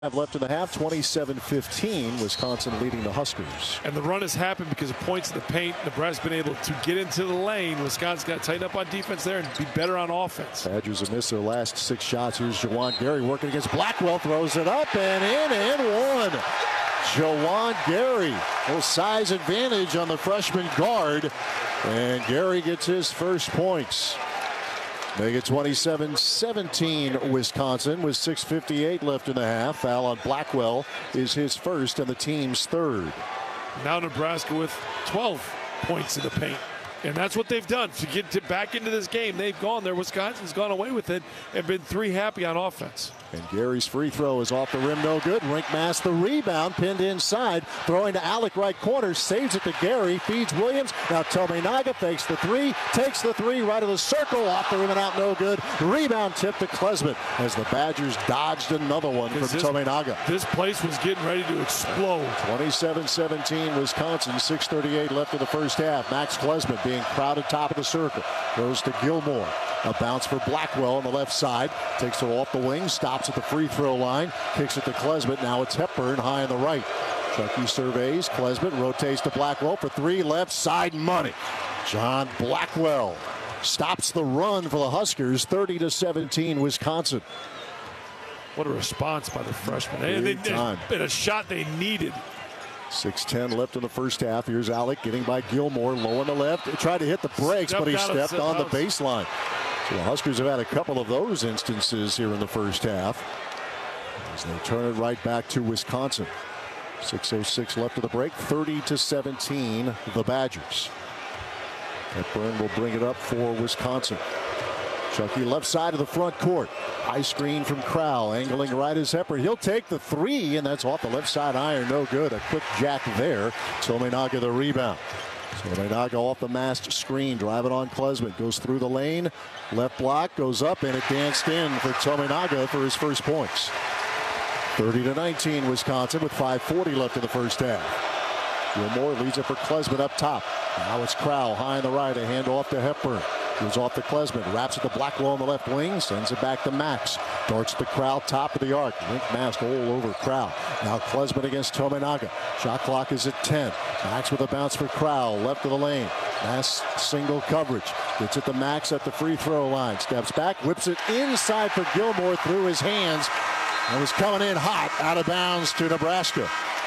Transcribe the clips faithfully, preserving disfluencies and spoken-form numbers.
Left in the half, twenty-seven fifteen, Wisconsin leading the Huskers. And the run has happened because of points in the paint. Nebraska's been able to get into the lane. Wisconsin's got to tighten up on defense there and be better on offense. Badgers have missed their last six shots. Here's Juwan Gary working against Blackwell, throws it up and in and one. Juwan Gary, little size advantage on the freshman guard, and Gary gets his first points. Make it twenty-seven seventeen Wisconsin with six fifty-eight left in the half. Foul on Blackwell is his first and the team's third. Now Nebraska with twelve points in the paint. And that's what they've done to get to back into this game. They've gone there. Wisconsin's gone away with it and been three happy on offense. And Gary's free throw is off the rim, no good. Rinkmask the rebound, pinned inside, throwing to Alec right corner, saves it to Gary, feeds Williams. Now Tominaga fakes the three, takes the three right of the circle, off the rim and out, no good. Rebound tip to Klesmit as the Badgers dodged another one from this, Tominaga. This place was getting ready to explode. twenty-seven seventeen Wisconsin, six thirty-eight left in the first half. Max Klesmit being crowded top of the circle, goes to Gilmore. A bounce for Blackwell on the left side. Takes it off the wing, stops at the free throw line, kicks it to Klesmit. Now it's Hepburn high on the right. Chucky surveys. Klesmit rotates to Blackwell for three. Left side money. John Blackwell stops the run for the Huskers. thirty to seventeen Wisconsin. What a response by the freshman. They, they, been a shot they needed. six ten left in the first half. Here's Alec getting by Gilmore, low on the left. He tried to hit the brakes, Stepped but he stepped on the out. baseline. So the Huskers have had a couple of those instances here in the first half as they turn it right back to Wisconsin. six oh six left of the break, thirty to seventeen, the Badgers. Hepburn will bring it up for Wisconsin. Chucky left side of the front court. High screen from Crowell, angling right as Hepburn. He'll take the three, and that's off the left side iron. No good. A quick jack there. Tominaga the rebound. Tominaga off the masked screen, driving on Klesmit. Goes through the lane. Left block goes up, and it danced in for Tominaga for his first points. thirty to nineteen Wisconsin with five forty left in the first half. Gilmore leads it for Klesmit up top. Now it's Crowell high on the right. A hand off to Hepburn. Goes off to Klesmit, wraps it to Blackwell on the left wing, sends it back to Max. Darts to Crowell, top of the arc. Rinkmask all over Crowell. Now Klesmit against Tominaga. Shot clock is at ten. Max with a bounce for Crowell, left of the lane. Mass single coverage. Gets it to Max at the free throw line. Steps back, whips it inside for Gilmore through his hands. And was coming in hot, out of bounds to Nebraska.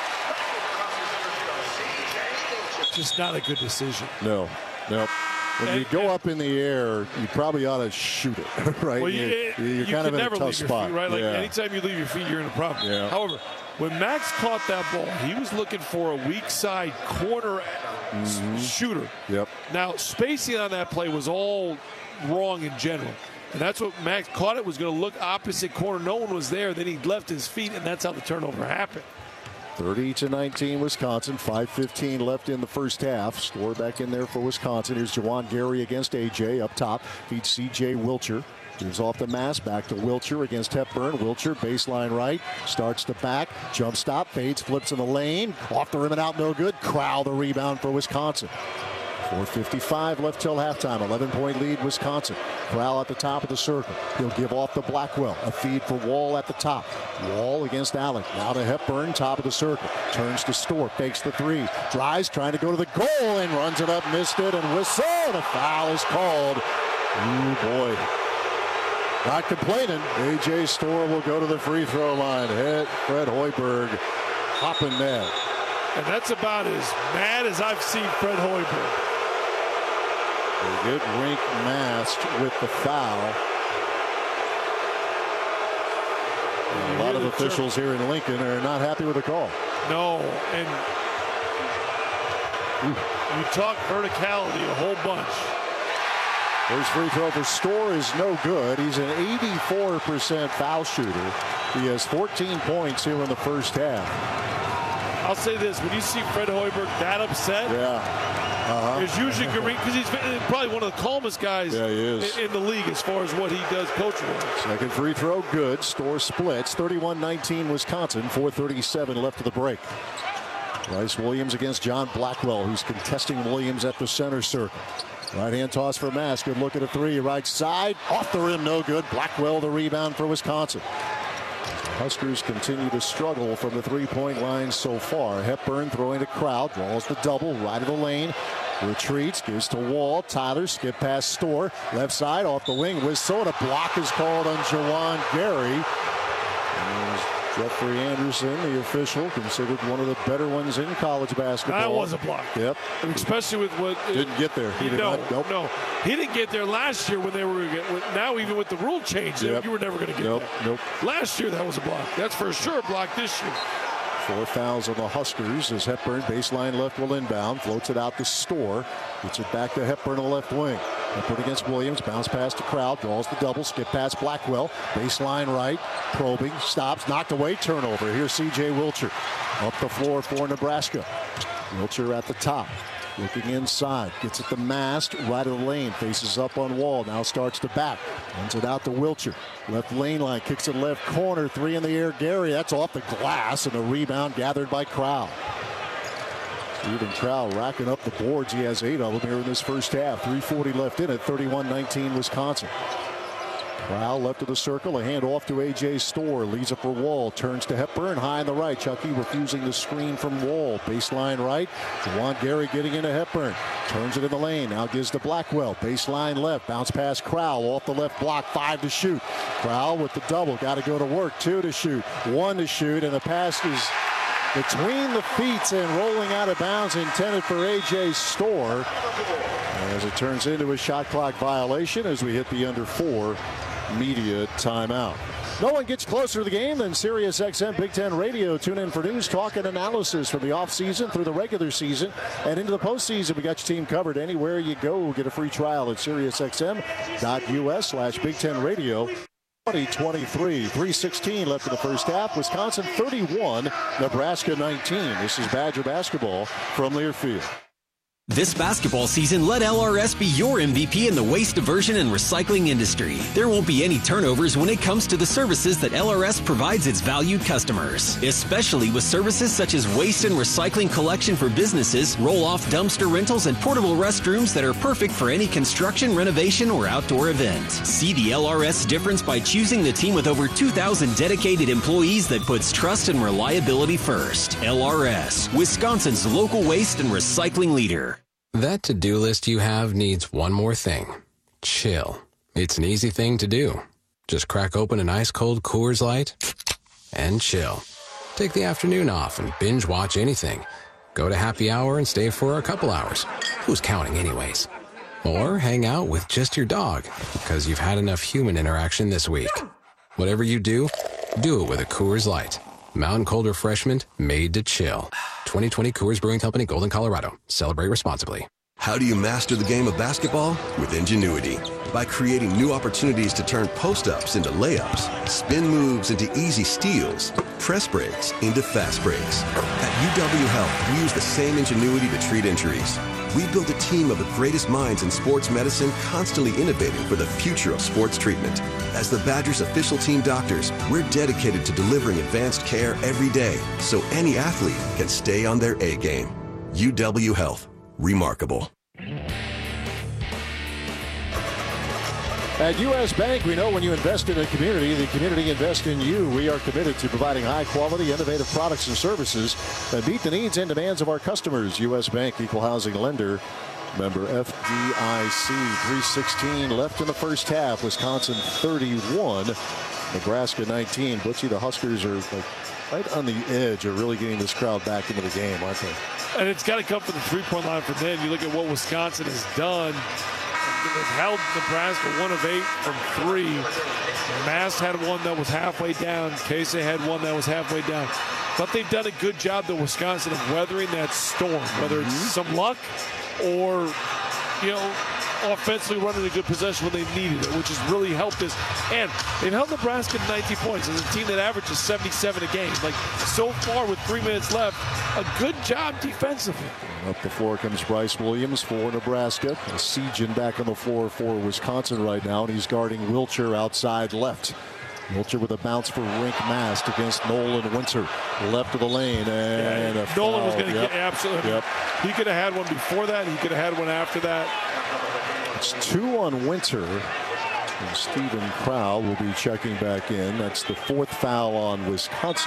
Just not a good decision. No, no. When and, you go up in the air, you probably ought to shoot it, right? Well, you, you're, you're you kind of in a tough spot. Feet, right? Like yeah. anytime you leave your feet, you're in a problem. Yeah. However, when Max caught that ball, he was looking for a weak side corner mm-hmm. shooter. Yep. Now, spacing on that play was all wrong in general. And that's what Max caught it, was going to look opposite corner. No one was there. Then he left his feet, and that's how the turnover happened. thirty to nineteen Wisconsin, five fifteen left in the first half. Score back in there for Wisconsin. Here's Juwan Gary against A J up top. Feeds C J Wilcher. Gives off the mass, back to Wilcher against Hepburn. Wilcher, baseline right, starts to back, jump stop, fades, flips in the lane. Off the rim and out, no good. Crowell the rebound for Wisconsin. four fifty-five left till halftime. eleven point lead Wisconsin. Crowell at the top of the circle. He'll give off to Blackwell. A feed for Wall at the top. Wall against Alec. Now to Hepburn, top of the circle. Turns to Storp, fakes the three. Drives, trying to go to the goal and runs it up, missed it, and whistle. The foul is called. Ooh, boy. Not complaining. A J Storr will go to the free throw line. Hit Fred Hoiberg. Hopping mad. And that's about as mad as I've seen Fred Hoiberg. They get Rink masked with the foul. And a lot of officials here in Lincoln are not happy with the call. No, and Ooh. you talk verticality a whole bunch. First free throw for Storr is no good. He's an eighty-four percent foul shooter. He has fourteen points here in the first half. I'll say this, when you see Fred Hoiberg that upset, yeah. Uh-huh. It's usually Green, because he's probably one of the calmest guys yeah, he is. in the league as far as what he does coaching-wise. Second free throw, good. Storr splits. thirty-one nineteen Wisconsin. four thirty-seven left of the break. Bryce Williams against John Blackwell, who's contesting Williams at the center circle. Right-hand toss for Mass. Good look at a three. Right side. Off the rim, no good. Blackwell the rebound for Wisconsin. The Huskers continue to struggle from the three-point line so far. Hepburn throwing to Crowd, draws the double, right of the lane. Retreats, gives to Wall. Tyler, skip past Storr. Left side, off the wing. Whistle, and a block is called on Juwan Gary. And Jeffrey Anderson, the official, considered one of the better ones in college basketball. That was a block. Yep. Especially with what... Didn't get there. He did no, not, nope. no. He didn't get there last year when they were... Now, even with the rule change, yep. you were never going to get nope, there. Nope. Last year, that was a block. That's for sure a block this year. Four fouls on the Huskers as Hepburn, baseline left, will inbound. Floats it out to Storr. Gets it back to Hepburn on the left wing. Hepburn against Williams. Bounce pass to Crowd. Draws the double. Skip past Blackwell. Baseline right. Probing. Stops. Knocked away. Turnover. Here's C J Wilcher. Up the floor for Nebraska. Wilcher at the top. Looking inside. Gets it to Mast. Right of the lane. Faces up on Wall. Now starts to back. Runs it out to Wilcher. Left lane line. Kicks it left corner. Three in the air. Gary. That's off the glass. And a rebound gathered by Crowd. Even Crowd racking up the boards. He has eight of them here in this first half. three forty left in it. thirty-one nineteen Wisconsin. Crowd left of the circle. A hand off to A J Storr. Leads up for Wall. Turns to Hepburn. High on the right. Chucky refusing the screen from Wall. Baseline right. Juwan Gary getting into Hepburn. Turns it in the lane. Now gives to Blackwell. Baseline left. Bounce pass Crowell. Off the left block. Five to shoot. Crowell with the double. Got to go to work. Two to shoot. One to shoot. And the pass is between the feet and rolling out of bounds, intended for A J Storr. As it turns into a shot clock violation as we hit the under four media timeout. No one gets closer to the game than Sirius X M Big Ten Radio. Tune in for news, talk, and analysis from the offseason through the regular season and into the postseason. We got your team covered anywhere you go. Get a free trial at SiriusXM.us slash Big Ten Radio. twenty twenty-three, three sixteen left in the first half. Wisconsin thirty-one, Nebraska nineteen. This is Badger basketball from Learfield. This basketball season, let L R S be your M V P in the waste diversion and recycling industry. There won't be any turnovers when it comes to the services that L R S provides its valued customers, especially with services such as waste and recycling collection for businesses, roll-off dumpster rentals, and portable restrooms that are perfect for any construction, renovation, or outdoor event. See the L R S difference by choosing the team with over two thousand dedicated employees that puts trust and reliability first. L R S, Wisconsin's local waste and recycling leader. That to-do list you have needs one more thing. Chill. It's an easy thing to do. Just crack open an ice-cold Coors Light and chill. Take the afternoon off and binge watch anything. Go to happy hour and stay for a couple hours. Who's counting anyways? Or hang out with just your dog because you've had enough human interaction this week. Whatever you do, do it with a Coors Light. Mountain cold refreshment made to chill. twenty twenty Coors Brewing Company, Golden, Colorado. Celebrate responsibly. How do you master the game of basketball? With Ingenuity. By creating new opportunities to turn post-ups into layups, spin moves into easy steals, press breaks into fast breaks. At U W Health, we use the same ingenuity to treat injuries. We build a team of the greatest minds in sports medicine, constantly innovating for the future of sports treatment. As the Badgers' official team doctors, we're dedicated to delivering advanced care every day so any athlete can stay on their A game. U W Health. Remarkable. At U S Bank, we know when you invest in a community, the community invests in you. We are committed to providing high-quality, innovative products and services that meet the needs and demands of our customers. U S Bank, equal housing lender, member F D I C. three sixteen left in the first half. Wisconsin thirty-one, Nebraska nineteen. Butchie, the Huskers are like right on the edge of really getting this crowd back into the game, aren't they? And it's got to come from the three-point line for them. You look at what Wisconsin has done. They've held Nebraska one of eight from three. Mast had one that was halfway down. Casey had one that was halfway down. But they've done a good job, the Wisconsin, of weathering that storm, whether it's some luck or, you know, offensively running a good possession when they needed it, which has really helped us. And they've held Nebraska to ninety points as a team that averages seventy-seven a game. Like, so far with three minutes left, a good job defensively. Up the floor comes Bryce Williams for Nebraska. Siegin back on the floor for Wisconsin right now, and he's guarding Wilcher outside left. Wilcher with a bounce for Rink Mast against Nolan Winter. Left of the lane, and yeah, a Nolan foul. was going to yep. get absolutely. Yep. He could have had one before that. He could have had one after that. It's two on Winter. And Stephen Crowell will be checking back in. That's the fourth foul on Wisconsin.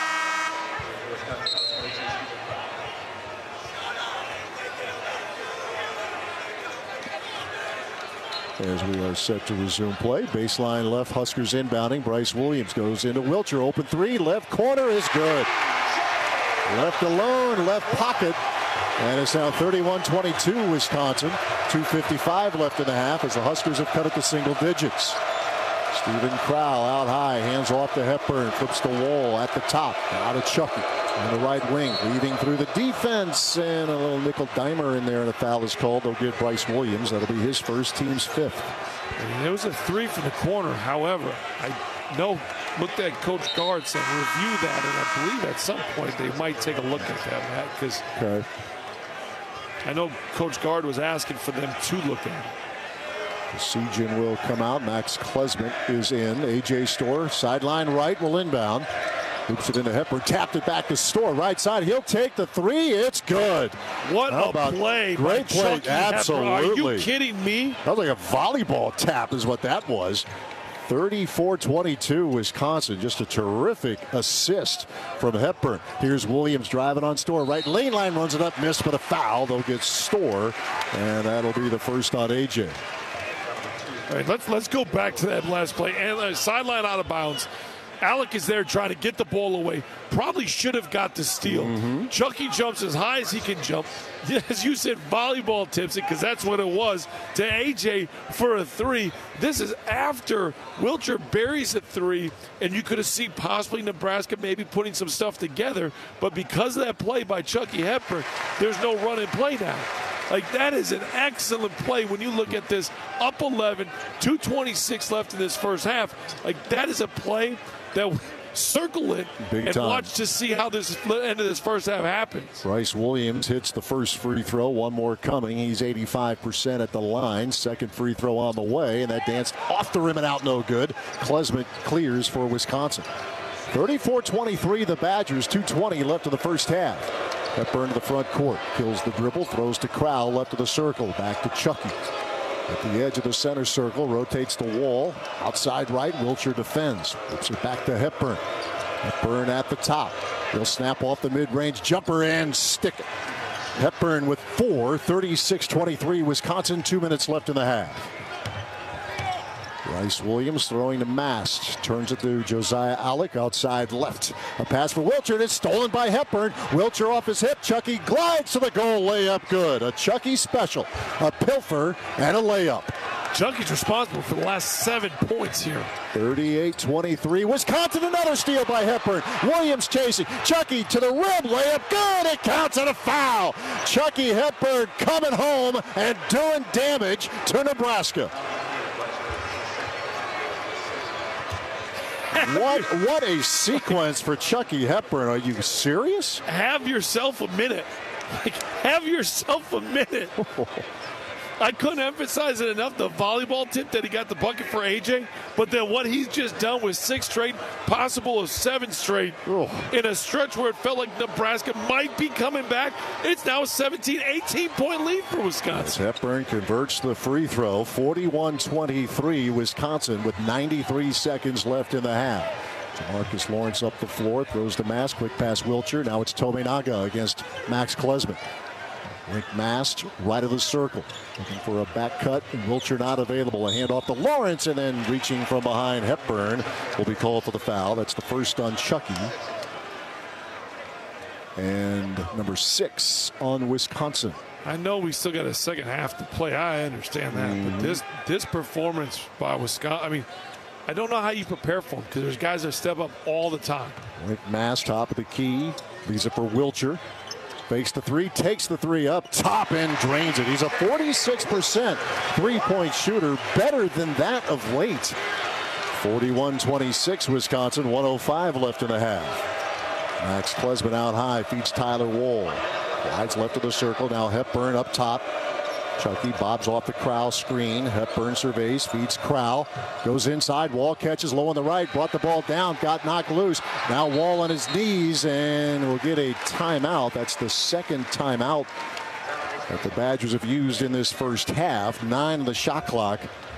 As we are set to resume play. Baseline left, Huskers inbounding. Bryce Williams goes into Wilcher. Open three, left corner is good. Left alone, left pocket. And it's now thirty-one twenty-two Wisconsin. two fifty-five left in the half as the Huskers have cut it to single digits. Stephen Crowell out high, hands off to Hepburn, flips the wall at the top. Out of Chucky on the right wing, leading through the defense, and a little nickel dimer in there, and a foul is called. They'll give Bryce Williams. That'll be his first, team's fifth. And there was a three from the corner. However, I know looked at Coach Gard, said review that, and I believe at some point they might take a look at that, Matt, because okay. I know Coach Gard was asking for them to look at it. The Siegen will come out. Max Klesmit is in. A J Storr, sideline right, will inbound. Hoops it into Hepburn, tapped it back to Storr, right side. He'll take the three. It's good. What How a about play. Great play. Chucky Absolutely. Hepburn. Are you kidding me? That was like a volleyball tap is what that was. thirty-four twenty-two Wisconsin. Just a terrific assist from Hepburn. Here's Williams driving on Storr. Right lane line, runs it up, missed, but a foul. They'll get Storr, and that'll be the first on A J. All right, let's let's go back to that last play. And uh, sideline out of bounds. Alec is there trying to get the ball away. Probably should have got the steal. Mm-hmm. Chucky jumps as high as he can jump. As you said, volleyball tips it, because that's what it was, to A J for a three. This is after Wilcher buries a three, and you could have seen possibly Nebraska maybe putting some stuff together. But because of that play by Chucky Hepburn, there's no run and play now. Like, that is an excellent play when you look at this. Up eleven, two twenty-six left in this first half. Like, that is a play that circle it Big and time. Watch to see how this end of this first half happens. Bryce Williams hits the first free throw. One more coming. He's eighty-five percent at the line. Second free throw on the way, and that danced off the rim and out, no good. Klesmit clears for Wisconsin. thirty-four twenty-three the Badgers. two twenty left in the first half. Hepburn to the front court. Kills the dribble. Throws to Crowell left of the circle. Back to Chucky. At the edge of the center circle. Rotates the wall. Outside right. Wilcher defends. Whips it back to Hepburn. Hepburn at the top. He'll snap off the mid-range jumper and stick it. Hepburn with four. thirty-six twenty-three Wisconsin. Two minutes left in the half. Bryce Williams throwing to Mast. Turns it to Josiah Alec outside left. A pass for Wilcher, and it's stolen by Hepburn. Wilcher off his hip. Chucky glides to the goal. Layup good. A Chucky special. A pilfer and a layup. Chucky's responsible for the last seven points here. thirty-eight twenty-three. Wisconsin, another steal by Hepburn. Williams chasing. Chucky to the rim. Layup good. It counts and a foul. Chucky Hepburn coming home and doing damage to Nebraska. What what a sequence for Chucky Hepburn. Are you serious? Have yourself a minute. Like, have yourself a minute. I couldn't emphasize it enough, the volleyball tip that he got the bucket for A J, but then what he's just done with six straight, possible of seven straight, oh. in a stretch where it felt like Nebraska might be coming back. It's now a seventeen, eighteen point lead for Wisconsin. As Hepburn converts the free throw, forty-one twenty-three Wisconsin with ninety-three seconds left in the half. Marcus Lawrence up the floor, throws the Mast, quick pass Wilcher. Now it's Tominaga against Max Klesmit. Rick Mast, right of the circle, looking for a back cut, and Wilcher not available. A handoff to Lawrence, and then reaching from behind Hepburn will be called for the foul. That's the first on Chucky. And number six on Wisconsin. I know we still got a second half to play. I understand that, mm-hmm. but this this performance by Wisconsin, I mean, I don't know how you prepare for them because there's guys that step up all the time. Rick Mast, top of the key, leaves it for Wilcher. Fakes the three, takes the three up top and drains it. He's a forty-six percent three-point shooter, better than that of late. forty-one twenty-six Wisconsin, one oh five left in the half. Max Klesmit out high, feeds Tyler Wall. Glides left of the circle, now Hepburn up top. Chucky bobs off the Crowell screen. Hepburn surveys, feeds Crowell. Goes inside, Wall catches low on the right, brought the ball down, got knocked loose. Now Wall on his knees and will get a timeout. That's the second timeout that the Badgers have used in this first half. Nine on the shot clock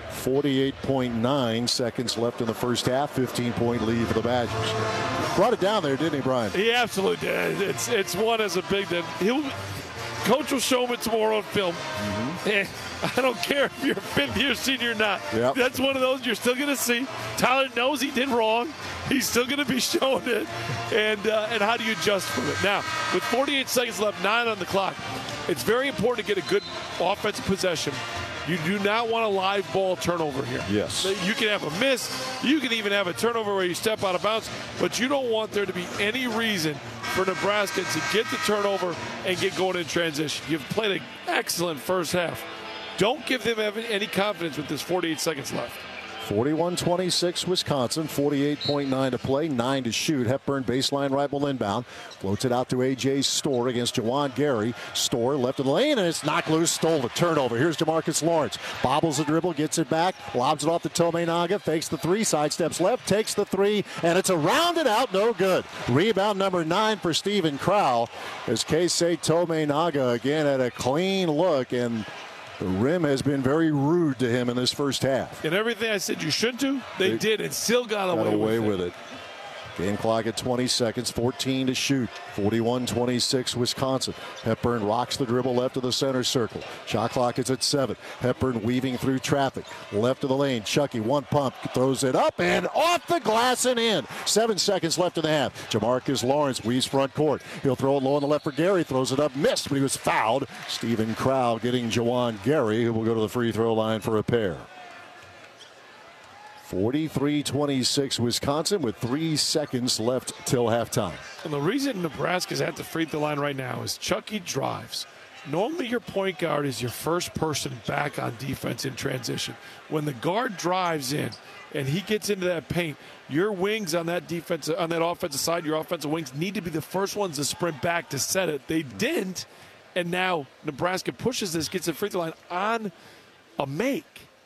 forty-eight point nine seconds left in the first half. fifteen point lead for the Badgers. Brought it down there, didn't he, Brian? He absolutely did. It's it's one as a big that he'll coach will show him it tomorrow on film. Mm-hmm. And I don't care if you're a fifth year senior or not. Yep. That's one of those you're still going to see. Tyler knows he did wrong. He's still going to be showing it. And uh, and how do you adjust from it? Now, with forty-eight seconds left, nine on the clock, it's very important to get a good offensive possession. You do not want a live ball turnover here. Yes. You can have a miss. You can even have a turnover where you step out of bounds. But you don't want there to be any reason for Nebraska to get the turnover and get going in transition. You've played an excellent first half. Don't give them any confidence with this forty-eight seconds left. forty-one twenty-six Wisconsin, forty-eight point nine to play, nine to shoot. Hepburn baseline right ball inbound. Floats it out to A J Storr against Juwan Gary. Storr left of the lane, and it's knocked loose, stole the turnover. Here's DeMarcus Lawrence. Bobbles the dribble, gets it back, lobs it off to Tominaga, fakes the three, sidesteps left, takes the three, and it's a rounded out, no good. Rebound number nine for Steven Crowell as Keisei Tominaga again had a clean look, and the rim has been very rude to him in this first half. And everything I said you should do, they, they did and still got, got away, away with, with it. it. Game clock at twenty seconds, fourteen to shoot. forty-one twenty-six Wisconsin. Hepburn rocks the dribble left of the center circle. Shot clock is at seven. Hepburn weaving through traffic. Left of the lane. Chucky, one pump, throws it up and off the glass and in. Seven seconds left in the half. Jamarcus Lawrence weaves front court. He'll throw it low on the left for Gary. Throws it up, missed, but he was fouled. Steven Crowell getting Juwan Gary, who will go to the free throw line for a pair. forty-three twenty-six Wisconsin with three seconds left till halftime. And the reason Nebraska's at the free throw line right now is Chucky drives. Normally your point guard is your first person back on defense in transition. When the guard drives in and he gets into that paint, your wings on that defense, on that offensive side, your offensive wings need to be the first ones to sprint back to set it. They didn't, and now Nebraska pushes this, gets the free throw line on a make.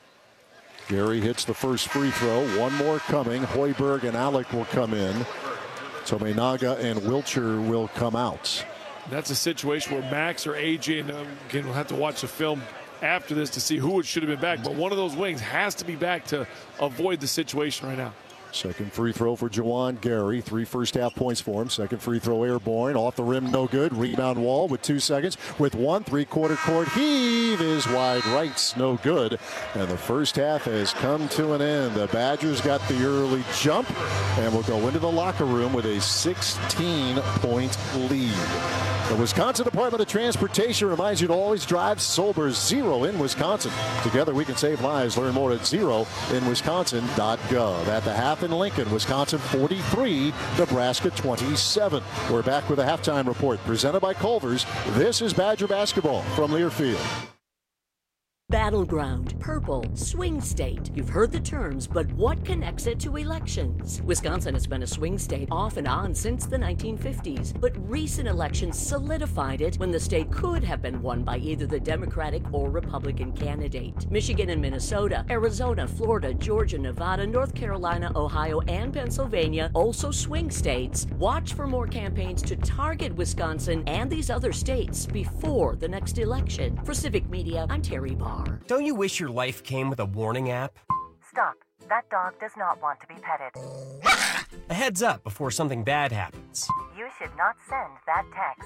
Gary hits the first free throw. One more coming. Hoiberg and Alec will come in. Tominaga and Wilcher will come out. That's a situation where Max or A J, and again, we'll have to watch the film after this to see who it should have been back. But one of those wings has to be back to avoid the situation right now. Second free throw for Juwan Gary. Three first half points for him. Second free throw airborne. Off the rim, no good. Rebound Wall with two seconds. With one, three-quarter court heave is wide right. No good. And the first half has come to an end. The Badgers got the early jump and will go into the locker room with a sixteen point lead. The Wisconsin Department of Transportation reminds you to always drive sober. Zero in Wisconsin. Together we can save lives. Learn more at zero in wisconsin dot gov. At the half in Lincoln, Wisconsin forty-three, Nebraska twenty-seven. We're back with a halftime report presented by Culver's. This is Badger basketball from Learfield. Battleground, purple, swing state. You've heard the terms, but what connects it to elections? Wisconsin has been a swing state off and on since the nineteen fifties, but recent elections solidified it when the state could have been won by either the Democratic or Republican candidate. Michigan and Minnesota, Arizona, Florida, Georgia, Nevada, North Carolina, Ohio, and Pennsylvania, also swing states. Watch for more campaigns to target Wisconsin and these other states before the next election. For Civic Media, I'm Terry Barr. Don't you wish your life came with a warning app? Stop. That dog does not want to be petted. A heads up before something bad happens. You should not send that text.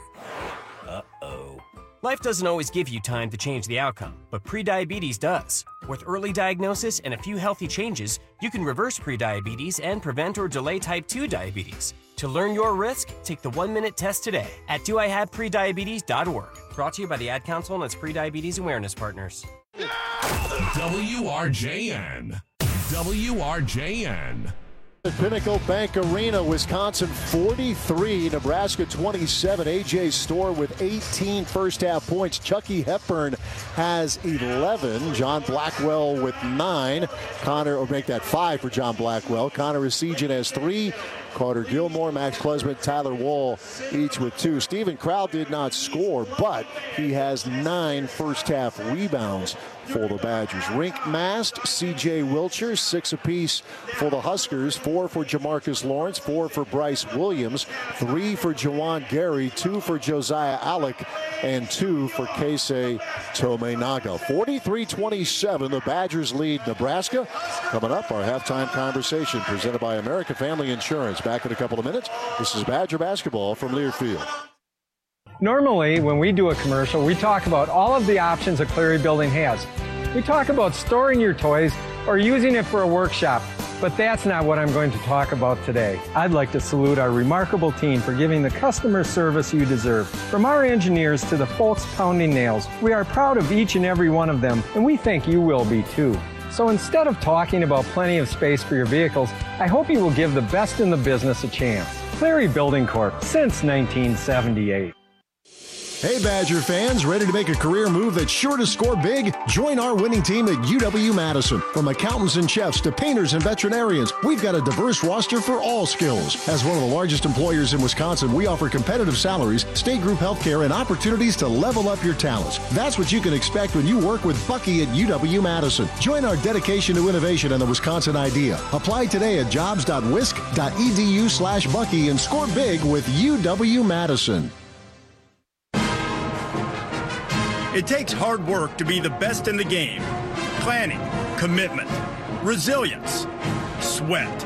Uh-oh. Life doesn't always give you time to change the outcome, but prediabetes does. With early diagnosis and a few healthy changes, you can reverse prediabetes and prevent or delay type two diabetes. To learn your risk, take the one-minute test today at do I have prediabetes dot org. Brought to you by the Ad Council and its prediabetes awareness partners. W R J N. W R J N. At Pinnacle Bank Arena, Wisconsin forty-three, Nebraska twenty-seven. A J Storr with eighteen first half points. Chucky Hepburn has eleven. John Blackwell with nine. Connor, or make that five for John Blackwell. Connor Essegian has three. Carter Gilmore, Max Klesmit, Tyler Wall, each with two. Steven Crowell did not score, but he has nine first half rebounds for the Badgers. Rink Mast, C J Wilcher, six apiece for the Huskers. Four for Jamarcus Lawrence, four for Bryce Williams, three for Jawan Gary, two for Josiah Alec, and two for Keisei Tominaga. forty-three twenty-seven, the Badgers lead Nebraska. Coming up, our halftime conversation presented by American Family Insurance. Back in a couple of minutes. This is Badger basketball from Learfield. Normally, when we do a commercial, we talk about all of the options a Cleary building has. We talk about storing your toys or using it for a workshop, but that's not what I'm going to talk about today. I'd like to salute our remarkable team for giving the customer service you deserve. From our engineers to the folks pounding nails, we are proud of each and every one of them, and we think you will be too. So instead of talking about plenty of space for your vehicles, I hope you will give the best in the business a chance. Cleary Building Corp, since nineteen seventy-eight. Hey Badger fans, ready to make a career move that's sure to score big? Join our winning team at U W-Madison. From accountants and chefs to painters and veterinarians, we've got a diverse roster for all skills. As one of the largest employers in Wisconsin, we offer competitive salaries, state group health care, and opportunities to level up your talents. That's what you can expect when you work with Bucky at U W-Madison. Join our dedication to innovation and the Wisconsin idea. Apply today at jobs dot wisc dot e d u slash Bucky and score big with U W-Madison. It takes hard work to be the best in the game. Planning, commitment, resilience, sweat.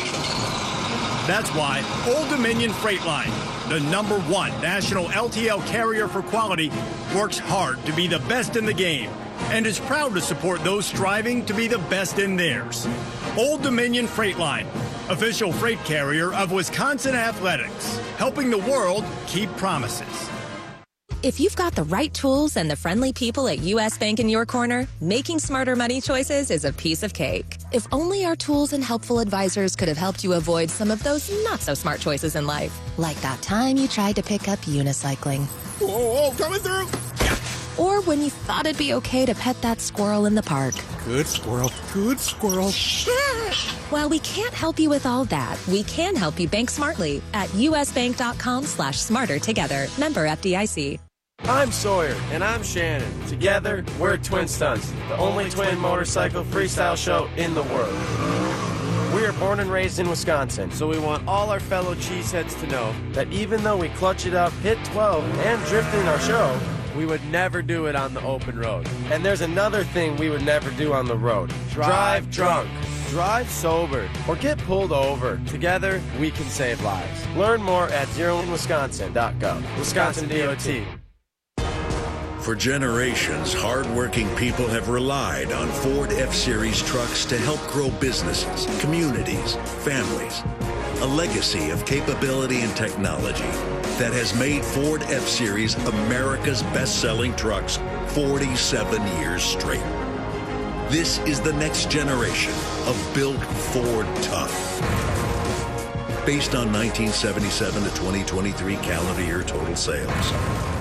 That's why Old Dominion Freight Line, the number one national L T L carrier for quality, works hard to be the best in the game and is proud to support those striving to be the best in theirs. Old Dominion Freight Line, official freight carrier of Wisconsin Athletics, helping the world keep promises. If you've got the right tools and the friendly people at U S Bank in your corner, making smarter money choices is a piece of cake. If only our tools and helpful advisors could have helped you avoid some of those not-so-smart choices in life. Like that time you tried to pick up unicycling. Whoa, whoa, coming through! Or when you thought it'd be okay to pet that squirrel in the park. Good squirrel, good squirrel. While we can't help you with all that, we can help you bank smartly at usbank.com slash smarter together. Member F D I C. I'm Sawyer. And I'm Shannon. Together, we're Twin Stunts, the only twin motorcycle freestyle show in the world. We are born and raised in Wisconsin, so we want all our fellow cheeseheads to know that even though we clutch it up, hit twelve, and drift in our show, we would never do it on the open road. And there's another thing we would never do on the road. Drive drunk. Drive sober. Or get pulled over. Together, we can save lives. Learn more at zero in wisconsin dot gov. Wisconsin D O T. For generations, hard-working people have relied on Ford F-Series trucks to help grow businesses, communities, families. A legacy of capability and technology that has made Ford F-Series America's best-selling trucks forty-seven years straight. This is the next generation of Built Ford Tough. Based on nineteen seventy-seven to twenty twenty-three calendar year total sales.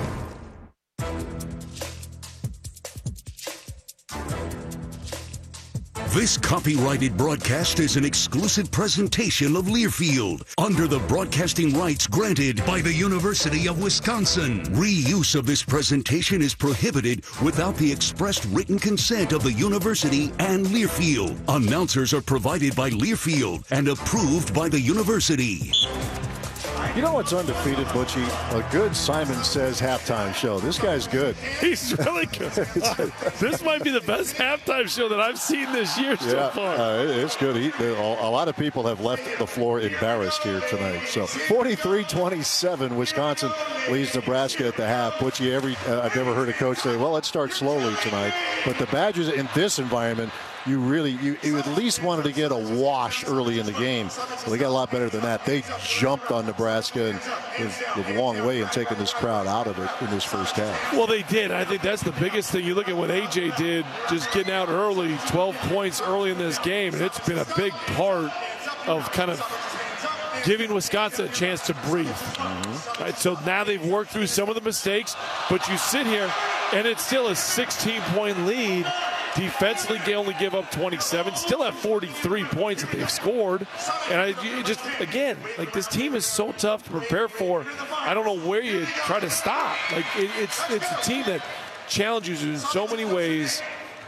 This copyrighted broadcast is an exclusive presentation of Learfield under the broadcasting rights granted by the University of Wisconsin. Reuse of this presentation is prohibited without the expressed written consent of the university and Learfield. Announcers are provided by Learfield and approved by the university. You know what's undefeated, Butchie? A good Simon Says halftime show. This guy's good. He's really good. This might be the best halftime show that I've seen this year yeah, so far. Uh, it's good. He, a lot of people have left the floor embarrassed here tonight. So forty-three twenty-seven, Wisconsin leads Nebraska at the half. Butchie, every uh, I've never heard a coach say, well, let's start slowly tonight. But the Badgers in this environment, you really, you, you at least wanted to get a wash early in the game. Well, they got a lot better than that. They jumped on Nebraska and was a long way in taking this crowd out of it in this first half. Well, they did. I think that's the biggest thing. You look at what A J did, just getting out early, twelve points early in this game, and it's been a big part of kind of giving Wisconsin a chance to breathe. Mm-hmm. Right, so now they've worked through some of the mistakes, but you sit here, and it's still a sixteen-point lead. Defensively, they only give up twenty-seven. Still have forty-three points that they've scored. And I you just, again, like this team is so tough to prepare for. I don't know where you try to stop. Like it, it's it's a team that challenges you in so many ways.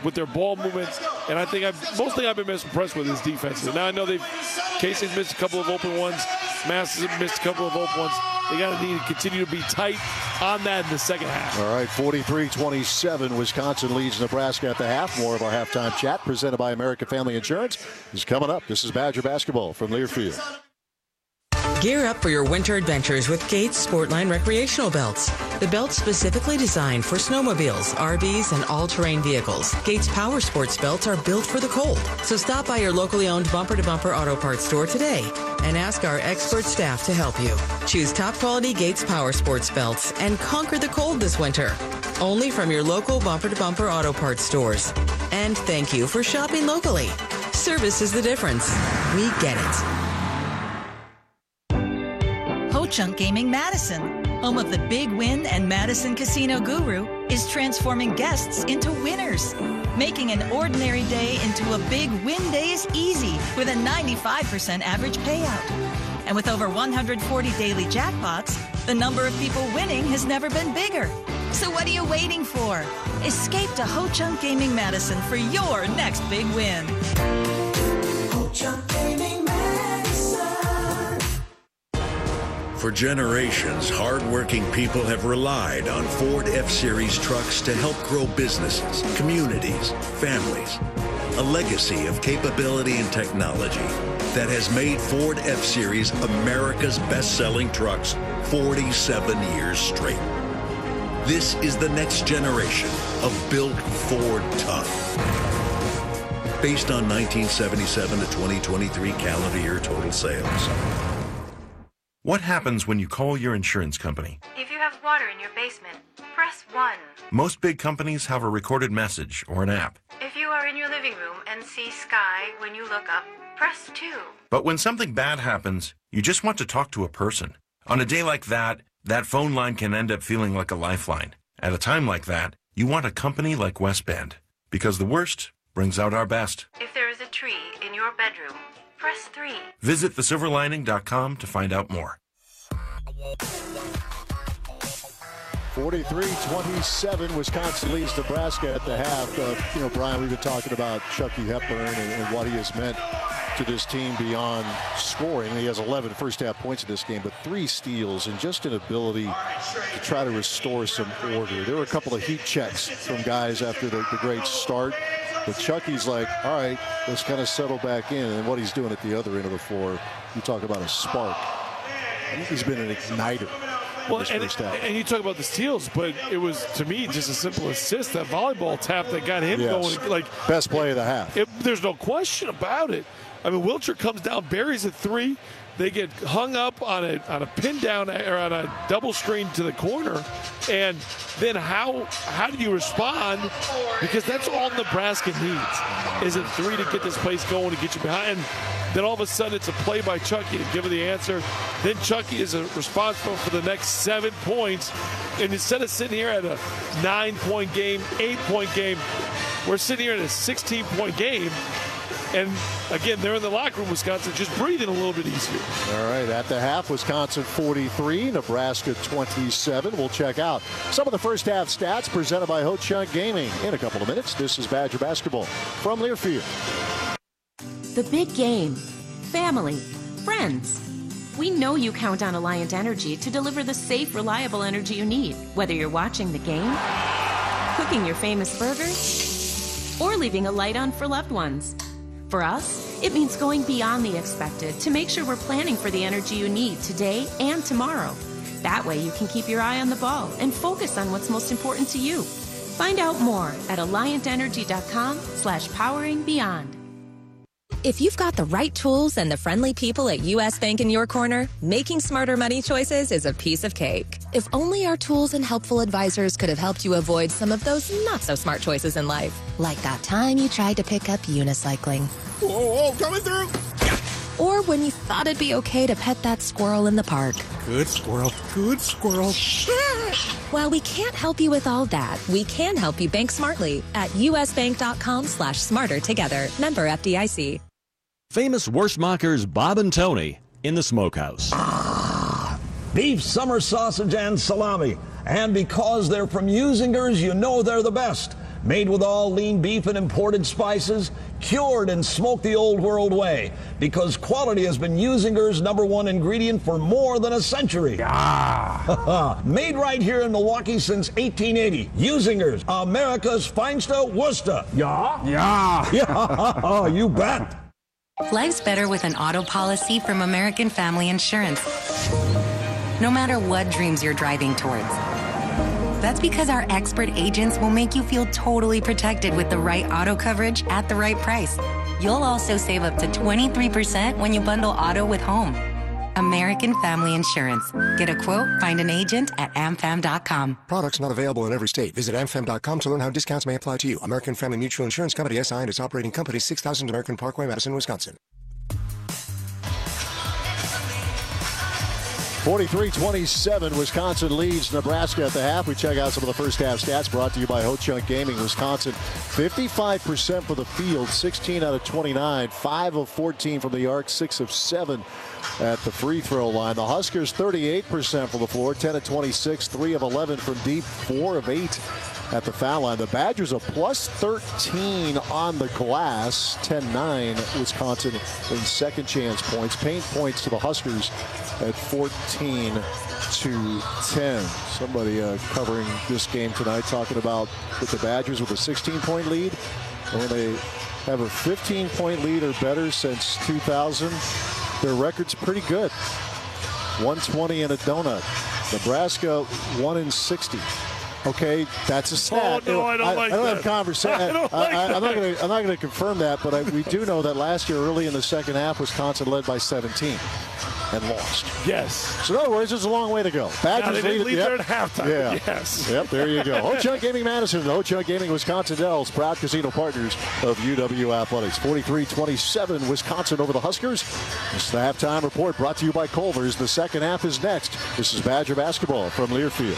with their ball movement. And I think I've, most thing I've been most impressed with is defense. Now I know they've Casey's missed a couple of open ones. Masters have missed a couple of open ones. They got to need to continue to be tight on that in the second half. All right, forty-three twenty-seven. Wisconsin leads Nebraska at the half. More of our halftime chat presented by American Family Insurance is coming up. This is Badger basketball from Learfield. Gear up for your winter adventures with Gates Sportline recreational belts. The belts specifically designed for snowmobiles, R Vs, and all-terrain vehicles. Gates Power Sports belts are built for the cold. So stop by your locally owned Bumper to Bumper Auto Parts store today and ask our expert staff to help you. Choose top-quality Gates Power Sports belts and conquer the cold this winter. Only from your local Bumper to Bumper Auto Parts stores. And thank you for shopping locally. Service is the difference. We get it. Ho-Chunk Gaming Madison, home of the Big Win and Madison Casino Guru, is transforming guests into winners. Making an ordinary day into a big win day is easy with a ninety-five percent average payout. And with over one hundred forty daily jackpots, the number of people winning has never been bigger. So what are you waiting for? Escape to Ho-Chunk Gaming Madison for your next big win. Ho-Chunk Gaming Madison. For generations, hardworking people have relied on Ford F-Series trucks to help grow businesses, communities, families. A legacy of capability and technology that has made Ford F-Series America's best-selling trucks forty-seven years straight. This is the next generation of Built Ford Tough. Based on nineteen seventy-seven to twenty twenty-three calendar year total sales. What happens when you call your insurance company? If you have water in your basement, press one. Most big companies have a recorded message or an app. If you are in your living room and see sky when you look up, press two. But when something bad happens, you just want to talk to a person. On a day like that, that phone line can end up feeling like a lifeline. At a time like that, you want a company like Westband, because the worst brings out our best. If there is a tree in your bedroom, press three. Visit the silver lining dot com to find out more. forty-three twenty-seven, Wisconsin leads Nebraska at the half. Uh, you know, Brian, we've been talking about Chucky Hepburn and, and what he has meant to this team beyond scoring. He has eleven first-half points in this game, but three steals and just an ability to try to restore some order. There were a couple of heat checks from guys after the, the great start. But Chucky's like, all right, let's kind of settle back in. And what he's doing at the other end of the floor, you talk about a spark. I think he's been an igniter. Well, and, and you talk about the steals, but it was, to me, just a simple assist, that volleyball tap that got him yes. going. Like best play of the half. It, there's no question about it. I mean, Wilcher comes down, buries a three. They get hung up on a on a pin down or on a double screen to the corner, and then how how do you respond? Because that's all Nebraska needs is a three to get this place going to get you behind. And then all of a sudden it's a play by Chucky to give her the answer. Then Chucky is responsible for the next seven points, and instead of sitting here at a nine-point game, eight-point game, we're sitting here at a sixteen-point game. And, again, they're in the locker room, Wisconsin, just breathing a little bit easier. All right, at the half, Wisconsin forty-three, Nebraska twenty-seven. We'll check out some of the first half stats presented by Ho-Chunk Gaming in a couple of minutes. This is Badger Basketball from Learfield. The big game. Family. Friends. We know you count on Alliant Energy to deliver the safe, reliable energy you need, whether you're watching the game, cooking your famous burgers, or leaving a light on for loved ones. For us, it means going beyond the expected to make sure we're planning for the energy you need today and tomorrow. That way you can keep your eye on the ball and focus on what's most important to you. Find out more at alliant energy dot com slash powering beyond. If you've got the right tools and the friendly people at U S Bank in your corner, making smarter money choices is a piece of cake. If only our tools and helpful advisors could have helped you avoid some of those not-so-smart choices in life. Like that time you tried to pick up unicycling. Whoa, whoa, coming through! Or when you thought it'd be okay to pet that squirrel in the park. Good squirrel, good squirrel. While we can't help you with all that, we can help you bank smartly at usbank.com slash smarter together. Member F D I C. Famous Wurstmachers Bob and Tony in the smokehouse. Ah, beef, summer sausage, and salami. And because they're from Usingers, you know they're the best. Made with all lean beef and imported spices, cured and smoked the old world way. Because quality has been Usinger's number one ingredient for more than a century. Yeah. Made right here in Milwaukee since eighteen eighty. Usinger's, America's Feinsta Worcester. Yeah? Yeah. Yeah, you bet. Life's better with an auto policy from American Family Insurance. No matter what dreams you're driving towards. That's because our expert agents will make you feel totally protected with the right auto coverage at the right price. You'll also save up to twenty-three percent when you bundle auto with home. American Family Insurance. Get a quote, find an agent at A M Fam dot com. Products not available in every state. Visit A M Fam dot com to learn how discounts may apply to you. American Family Mutual Insurance Company, S I and its operating company, six thousand American Parkway, Madison, Wisconsin. forty-three twenty-seven, Wisconsin leads Nebraska at the half. We check out some of the first half stats brought to you by Ho-Chunk Gaming. Wisconsin, fifty-five percent for the field, sixteen out of twenty-nine, five of fourteen from the arc, six of seven at the free throw line. The Huskers, thirty-eight percent from the floor, ten of twenty-six, three of eleven from deep, four of eight at the foul line. The Badgers a plus thirteen on the glass, ten nine Wisconsin in second chance points. Paint points to the Huskers at fourteen to ten. Somebody uh, covering this game tonight talking about with the Badgers with a sixteen point lead. And when they have a fifteen point lead or better since two thousand, their record's pretty good. one twenty and a donut. Nebraska one in sixty. Okay, that's a stat. Oh, no, I don't I, like I don't that. have conversation. I don't like I, I, I'm not that. going to. I'm not going to confirm that, but I, we do know that last year, early in the second half, Wisconsin led by seventeen and lost. Yes. So in other words, there's a long way to go. Badgers Now, they didn't lead, lead yep. there at halftime. Yeah. Yes. Yep. There you go. Ho-Chunk Gaming Madison, Ho-Chunk Gaming Wisconsin Dells, proud casino partners of U W Athletics. forty-three twenty-seven, Wisconsin over the Huskers. This is the halftime report brought to you by Culver's. The second half is next. This is Badger basketball from Learfield.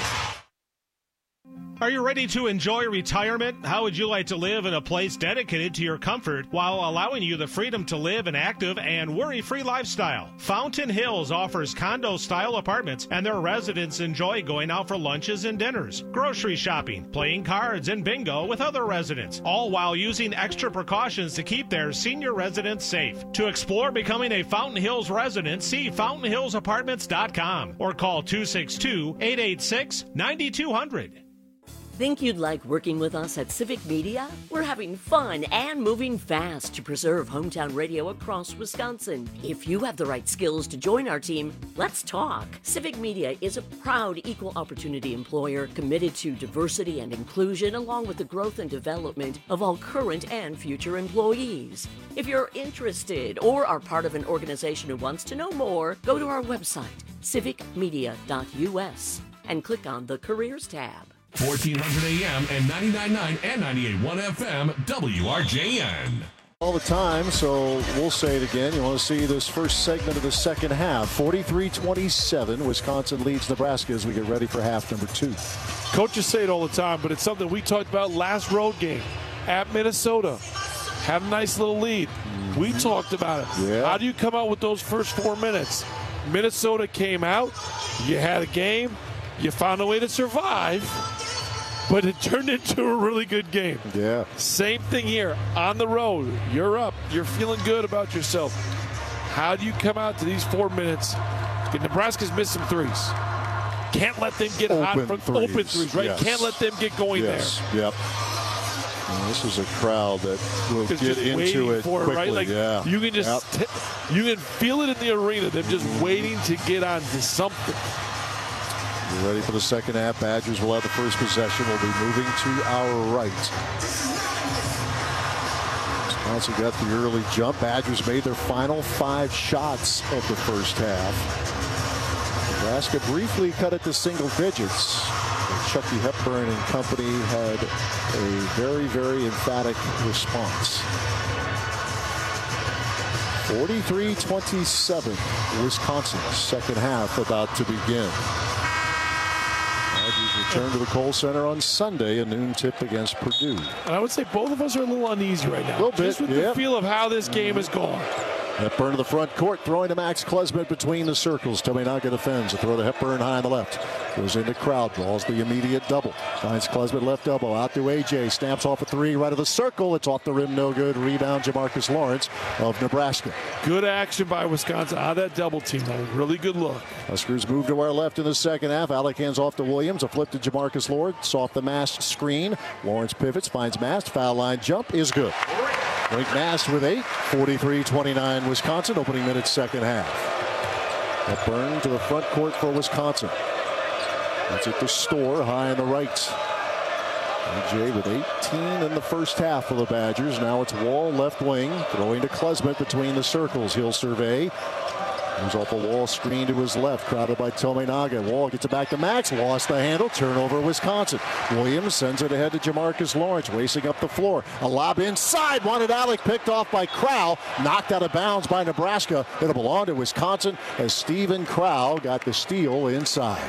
Are you ready to enjoy retirement? How would you like to live in a place dedicated to your comfort while allowing you the freedom to live an active and worry-free lifestyle? Fountain Hills offers condo-style apartments, and their residents enjoy going out for lunches and dinners, grocery shopping, playing cards, and bingo with other residents, all while using extra precautions to keep their senior residents safe. To explore becoming a Fountain Hills resident, see fountain hills apartments dot com or call two six two, eight eight six, nine two zero zero. Think you'd like working with us at Civic Media? We're having fun and moving fast to preserve hometown radio across Wisconsin. If you have the right skills to join our team, let's talk. Civic Media is a proud equal opportunity employer committed to diversity and inclusion along with the growth and development of all current and future employees. If you're interested or are part of an organization who wants to know more, go to our website, civic media dot U S, and click on the Careers tab. fourteen hundred A M and ninety-nine point nine and ninety-eight point one F M, W R J N. All the time, so we'll say it again. You want to see this first segment of the second half. forty-three twenty-seven, Wisconsin leads Nebraska as we get ready for half number two. Coaches say it all the time, but it's something we talked about last road game at Minnesota. Had a nice little lead. Mm-hmm. We talked about it. Yeah. How do you come out with those first four minutes? Minnesota came out. You had a game. You found a way to survive. But it turned into a really good game. Yeah. Same thing here. On the road, you're up. You're feeling good about yourself. How do you come out to these four minutes? Nebraska's missed some threes. Can't let them get open hot from threes. open threes, right? Yes. Can't let them get going yes. there. Yep. And this is a crowd that will get just into it for quickly. It, right? Like yeah. You can just yep. t- you can feel it in the arena. They're just waiting to get on to something. We're ready for the second half. Badgers will have the first possession. We'll be moving to our right. Wisconsin got the early jump. Badgers made their final five shots of the first half. Nebraska briefly cut it to single digits. Chucky Hepburn and company had a very, very emphatic response. forty-three twenty-seven, Wisconsin, second half about to begin. Badgers return to the Kohl Center on Sunday, a noon tip against Purdue. And I would say both of us are a little uneasy right now. A little bit, Just with yeah. the feel of how this game has gone. Hepburn to the front court, throwing to Max Klesmit between the circles. Tominaga defends. A throw to Hepburn high on the left. Goes into crowd, draws the immediate double. Finds Klesmit left elbow, out to A J. Stamps off a three, right of the circle. It's off the rim, no good. Rebound, Jamarcus Lawrence of Nebraska. Good action by Wisconsin out of that double team, though. Really good look. Huskers move to our left in the second half. Alec hands off to Williams. A flip to Jamarcus Lawrence off the Mast screen. Lawrence pivots, finds Mast. Foul line jump is good. Frank Mast with eight. forty-three twenty-nine Wisconsin. Opening minutes second half. Hepburn to the front court for Wisconsin. That's at the Store high on the right. A J with eighteen in the first half for the Badgers. Now it's Wall left wing, throwing to Klesmit between the circles. He'll survey. Moves off a Wall screen to his left, crowded by Tominaga. Wall gets it back to Max, lost the handle, turnover Wisconsin. Williams sends it ahead to Jamarcus Lawrence, racing up the floor. A lob inside, wanted Alec, picked off by Crowell, knocked out of bounds by Nebraska. It'll belong to Wisconsin as Stephen Crowell got the steal inside.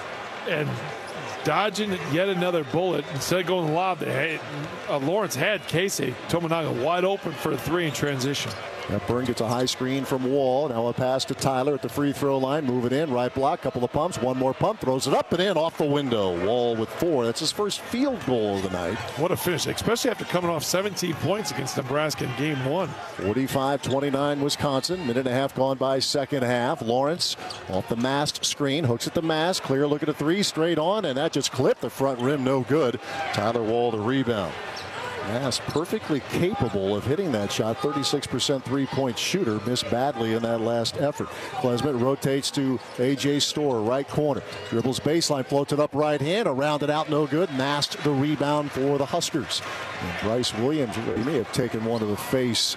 And dodging yet another bullet. Instead of going lob, they had, uh, Lawrence had Casey Tominaga wide open for a three in transition. Hepburn gets a high screen from Wall. Now a pass to Tyler at the free throw line. Move it in, right block, couple of pumps, one more pump, throws it up and in off the window. Wall with four. That's his first field goal of the night. What a finish, especially after coming off seventeen points against Nebraska in game one. forty-five twenty-nine Wisconsin. Minute and a half gone by second half. Lawrence off the Mast screen, hooks at the Mast. Clear look at a three, straight on, and that just clipped the front rim, no good. Tyler Wall the rebound. Mast perfectly capable of hitting that shot. thirty-six percent three-point shooter. Missed badly in that last effort. Klesmit rotates to A J Store, right corner. Dribbles baseline, floats it up right hand. Around it out, no good. Mast the rebound for the Huskers. And Bryce Williams, he may have taken one to the face.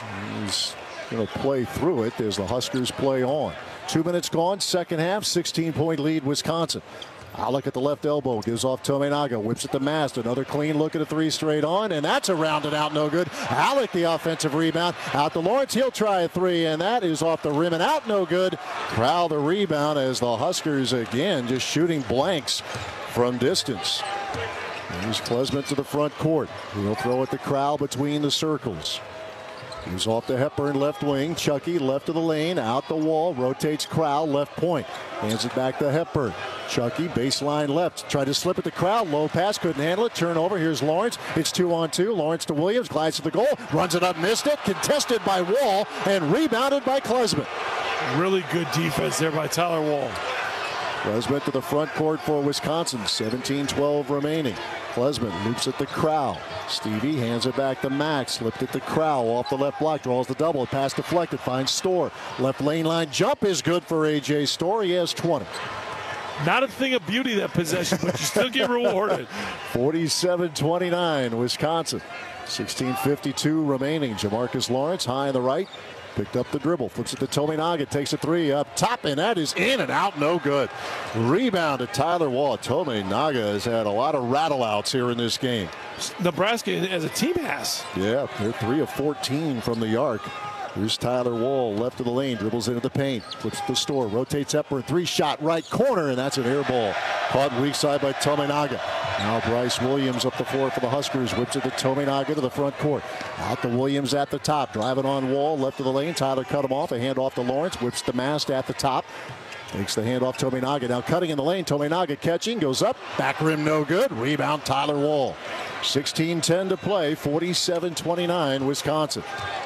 He's going to play through it as the Huskers play on. Two minutes gone, second half, sixteen-point lead Wisconsin. Alec at the left elbow, gives off Tominaga, whips at the Mast. Another clean look at a three straight on, and that's a rounded out, no good. Alec the offensive rebound, out to Lawrence, he'll try a three, and that is off the rim and out, no good. Crowell the rebound as the Huskers again just shooting blanks from distance. Here's Klesmit to the front court. He'll throw it to Crowell between the circles. He's off to Hepburn, left wing. Chucky left of the lane, out the Wall, rotates Crowell, left point. Hands it back to Hepburn. Chucky, baseline left. Tried to slip it to Crowell. Low pass, couldn't handle it. Turnover. Here's Lawrence. It's two on two. Lawrence to Williams. Glides to the goal. Runs it up, missed it. Contested by Wall and rebounded by Klesmit. Really good defense there by Tyler Wall. Klesmit to the front court for Wisconsin. seventeen twelve remaining. Klesmit loops it to Crowell. Stevie hands it back to Max. Slipped it to Crowell off the left block. Draws the double. Pass deflected. Finds Store. Left lane line jump is good for A J Store. He has twenty. Not a thing of beauty, that possession, but you still get rewarded. forty-seven twenty-nine Wisconsin. sixteen fifty-two remaining. Jamarcus Lawrence high on the right. Picked up the dribble, flips it to Tominaga, takes a three up top, and that is in and out, no good. Rebound to Tyler Wall. Tominaga has had a lot of rattleouts here in this game. Nebraska as a team has. Yeah, they're three of fourteen from the arc. Here's Tyler Wall, left of the lane, dribbles into the paint, flips the Store, rotates Hepburn, three-shot right corner, and that's an air ball. Caught weak side by Tominaga. Now Bryce Williams up the floor for the Huskers, whips it to Tominaga to the front court. Out to Williams at the top, driving on Wall, left of the lane. Tyler cut him off, a hand off to Lawrence, whips the Mast at the top. Takes the hand off Tominaga. Now cutting in the lane, Tominaga catching, goes up, back rim no good. Rebound Tyler Wall. sixteen ten to play, forty-seven twenty-nine Wisconsin.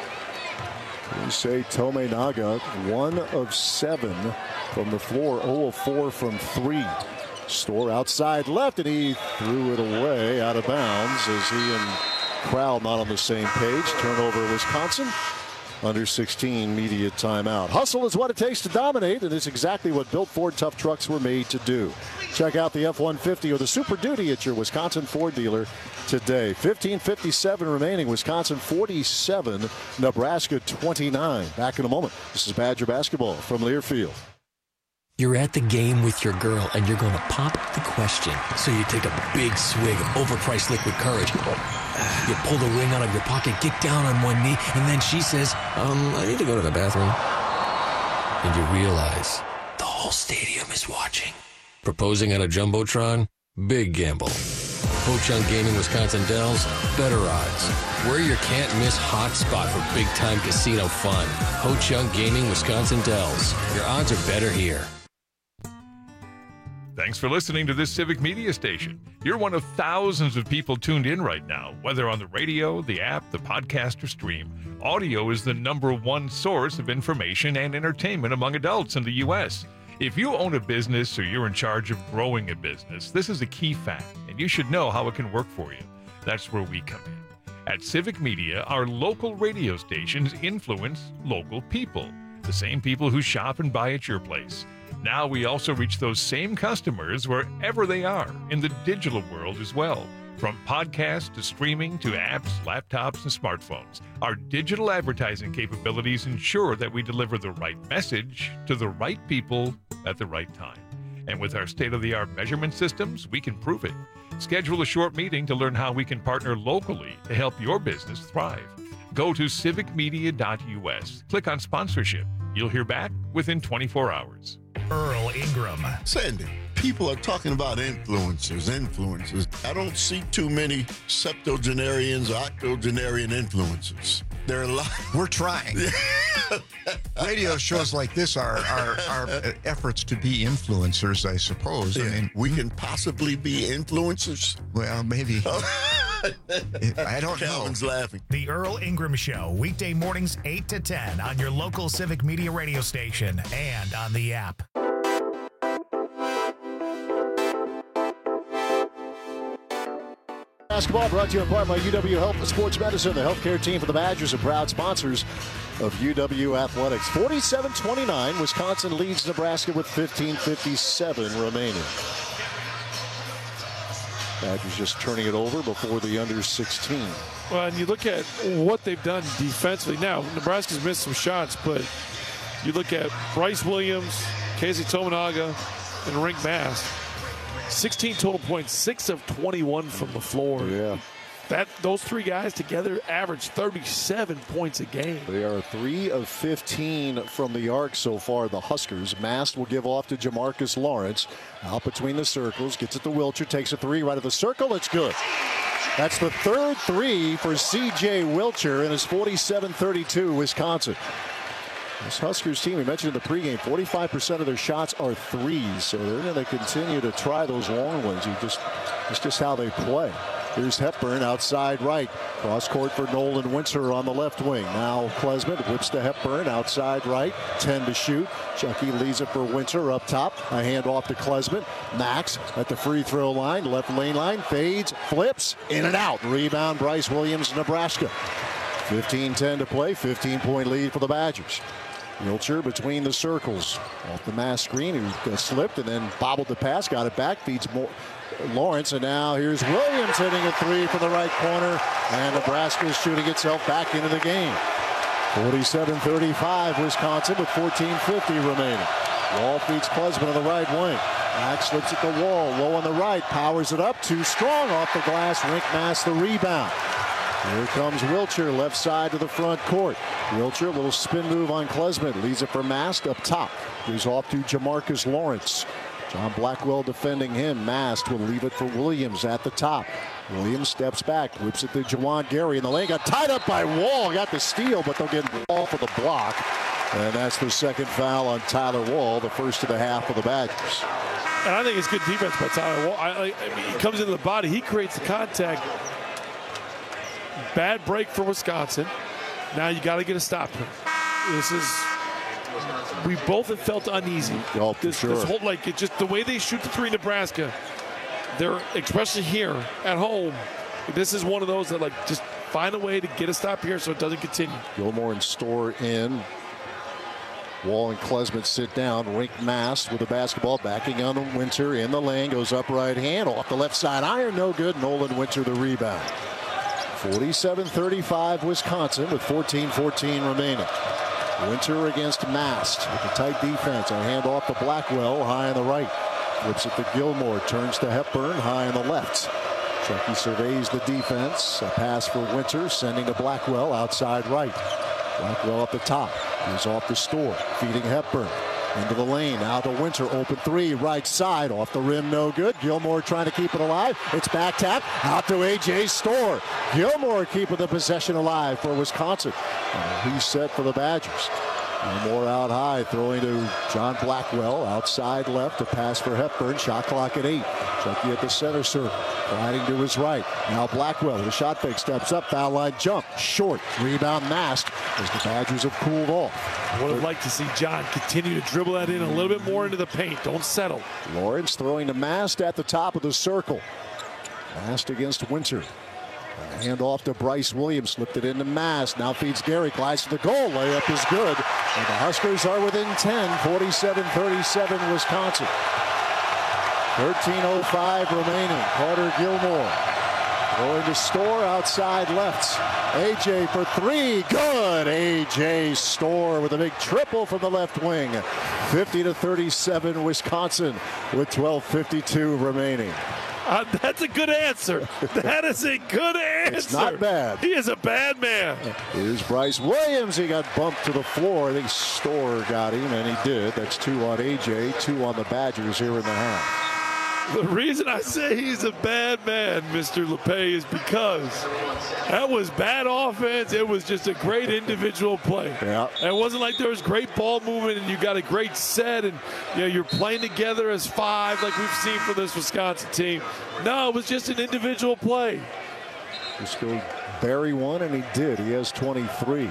We say Tominaga, one of seven from the floor, zero of four from three. Store outside left, and he threw it away out of bounds as he and Crowell not on the same page. Turnover Wisconsin. Under sixteen media timeout. Hustle is what it takes to dominate, and it's exactly what built Ford tough trucks were made to do. Check out the F one fifty or the Super Duty at your Wisconsin Ford dealer today. fifteen fifty-seven remaining. Wisconsin forty-seven, Nebraska twenty-nine. Back in a moment. This is Badger basketball from Learfield. You're at the game with your girl, and you're going to pop the question. So you take a big swig of overpriced liquid courage. You pull the ring out of your pocket, get down on one knee, and then she says, um, I need to go to the bathroom. And you realize the whole stadium is watching. Proposing on a Jumbotron? Big gamble. Ho Chunk Gaming Wisconsin Dells, better odds. We're your can't-miss hot spot for big-time casino fun. Ho Chunk Gaming Wisconsin Dells. Your odds are better here. Thanks for listening to this Civic Media station. You're one of thousands of people tuned in right now, whether on the radio, the app, the podcast, or stream. Audio is the number one source of information and entertainment among adults in the U S If you own a business or you're in charge of growing a business, this is a key fact, and you should know how it can work for you. That's where we come in. At Civic Media, our local radio stations influence local people, the same people who shop and buy at your place. Now we also reach those same customers wherever they are in the digital world as well. From podcasts to streaming to apps, laptops, and smartphones, our digital advertising capabilities ensure that we deliver the right message to the right people at the right time. And with our state-of-the-art measurement systems, we can prove it. Schedule a short meeting to learn how we can partner locally to help your business thrive. Go to civic media dot U S. Click on sponsorship. You'll hear back within twenty-four hours. Earl Ingram. Sandy, people are talking about influencers, influencers. I don't see too many septuagenarians or octogenarian influencers. There are a lot. We're trying. Radio shows like this are, are, are efforts to be influencers, I suppose. Yeah, I mean, we can possibly be influencers. Well, maybe. I don't Calvin's know. laughing. The Earl Ingram Show, weekday mornings eight to ten on your local Civic Media radio station and on the app. Basketball brought to you in part by U W Health and Sports Medicine. The healthcare team for the Badgers are proud sponsors of U W Athletics. forty-seven twenty-nine, Wisconsin leads Nebraska with fifteen fifty-seven remaining. Badgers just turning it over before the under sixteen. Well, and you look at what they've done defensively. Now, Nebraska's missed some shots, but you look at Bryce Williams, Casey Tominaga, and Rink Mast. sixteen total points, six of twenty-one from the floor. Yeah. That those three guys together average thirty-seven points a game. They are three of fifteen from the arc so far, the Huskers. Mast will give off to Jamarcus Lawrence. Out between the circles, gets it to Wilcher, takes a three right of the circle. It's good. That's the third three for C J Wilcher in his forty-seven thirty-two Wisconsin. This Huskers team, we mentioned in the pregame, forty-five percent of their shots are threes, so they're going to continue to try those long ones. You just, it's just how they play. Here's Hepburn outside right. Cross court for Nolan Winter on the left wing. Now Klesmit whips to Hepburn outside right. ten to shoot. Chucky leaves it for Winter up top. A hand off to Klesmit. Max at the free throw line. Left lane line. Fades. Flips. In and out. Rebound Bryce Williams, Nebraska. fifteen ten to play. fifteen point lead for the Badgers. Wilcher between the circles. Off the mass screen. He got slipped and then bobbled the pass. Got it back. Feeds more. Lawrence, and now here's Williams hitting a three from the right corner, and Nebraska is shooting itself back into the game. forty-seven thirty-five Wisconsin with fourteen fifty remaining. Wall feeds Klesmit on the right wing. Max slips at the wall, low on the right, powers it up, too strong off the glass. Rink Mast the rebound. Here comes Wilcher, left side to the front court. Wilcher, a little spin move on Klesmit, leads it for Mast up top. Goes off to Jamarcus Lawrence. John Blackwell defending him. Mast will leave it for Williams at the top. Williams steps back, whips it to Juwan Gary in the lane. Got tied up by Wall. Got the steal, but they'll get Wall for the block. And that's the second foul on Tyler Wall, the first of the half of the Badgers. And I think it's good defense by Tyler Wall. I, I, I mean, he comes into the body. He creates the contact. Bad break for Wisconsin. Now you got to get a stop here. This is... We both have felt uneasy. Oh, this, sure. this whole, like, it just the way they shoot the three in Nebraska, they're, especially here at home, this is one of those that, like, just find a way to get a stop here so it doesn't continue. Gilmore and Storr in. Wall and Klesmit sit down. Rink Mast with the basketball, backing on the Winter in the lane, goes up right hand, off the left side iron, no good. Nolan Winter the rebound. forty-seven thirty-five Wisconsin with fourteen fourteen remaining. Winter against Mast with a tight defense. A hand off to Blackwell, high on the right. Flips it to Gilmore, turns to Hepburn, high on the left. Chucky surveys the defense. A pass for Winter, sending to Blackwell outside right. Blackwell up the top. He's off the Storr, feeding Hepburn. Into the lane, now to Winter, open three, right side, off the rim, no good. Gilmore trying to keep it alive. It's back tap, out to A J Storr. Gilmore keeping the possession alive for Wisconsin. And a reset for the Badgers. Gilmore out high, throwing to John Blackwell, outside left, a pass for Hepburn, shot clock at eight. Chucky at the center circle, gliding to his right. Now Blackwell with a shot fake, steps up, foul line jump, short, rebound Mast as the Badgers have cooled off. Would have liked to see John continue to dribble that in a little bit more into the paint. Don't settle. Lawrence throwing to Mast at the top of the circle. Mast against Winter. A hand off to Bryce Williams, slipped it into Mast, now feeds Gary, glides to the goal, layup is good. And the Huskers are within ten, forty-seven thirty-seven Wisconsin. thirteen oh five remaining, Carter Gilmore. Going to Storr outside left. A J for three, good. A J Storr with a big triple from the left wing. fifty to thirty-seven Wisconsin with twelve fifty-two remaining. Uh, that's a good answer. That is a good answer. It's not bad. He is a bad man. Here's Bryce Williams. He got bumped to the floor. I think Storr got him, and he did. That's two on A J, two on the Badgers here in the half. The reason I say he's a bad man, Mister LePay, is because that was bad offense. It was just a great individual play. Yeah. It wasn't like there was great ball movement and you got a great set and you know, you're playing together as five like we've seen for this Wisconsin team. No, it was just an individual play. Just go bury one, and he did. He has twenty-three.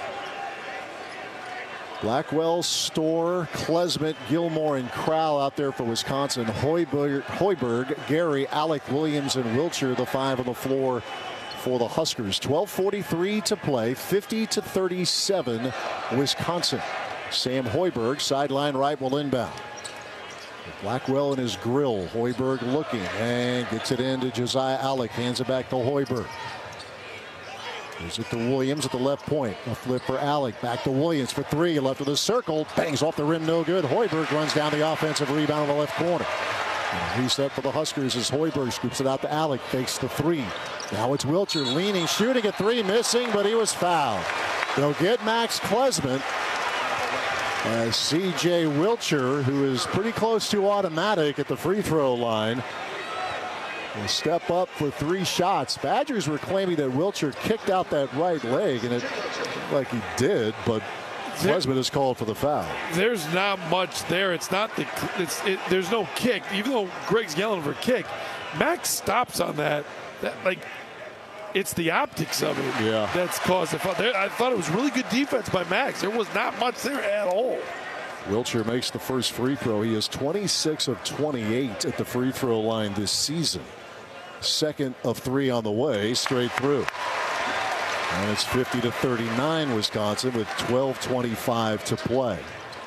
Blackwell, Storr, Klesmit, Gilmore, and Crowell out there for Wisconsin. Hoiberg, Hoiberg, Gary, Alec, Williams, and Wilcher, the five on the floor for the Huskers. twelve forty-three to play, fifty to thirty-seven Wisconsin. Sam Hoiberg, sideline right, will inbound. Blackwell in his grill. Hoiberg looking and gets it into Josiah Alec. Hands it back to Hoiberg. Gives it to Williams at the left point. A flip for Alec. Back to Williams for three. Left of the circle. Bangs off the rim. No good. Hoiberg runs down the offensive rebound on the left corner. And a reset for the Huskers as Hoiberg scoops it out to Alec. Fakes the three. Now it's Wilcher leaning, shooting at three, missing, but he was fouled. They'll get Max Klesmit. As C J Wilcher, who is pretty close to automatic at the free throw line, will step up for three shots. Badgers were claiming that Wilcher kicked out that right leg, and it looked like he did, but Klesmit is called for the foul. There's not much there. It's not the. It's it, there's no kick. Even though Greg's yelling for a kick, Max stops on that. That like, it's the optics of it yeah. that's caused the foul. There, I thought it was really good defense by Max. There was not much there at all. Wilcher makes the first free throw. He is twenty-six of twenty-eight at the free throw line this season. Second of three on the way, straight through. And it's fifty to thirty-nine Wisconsin with twelve twenty-five to play.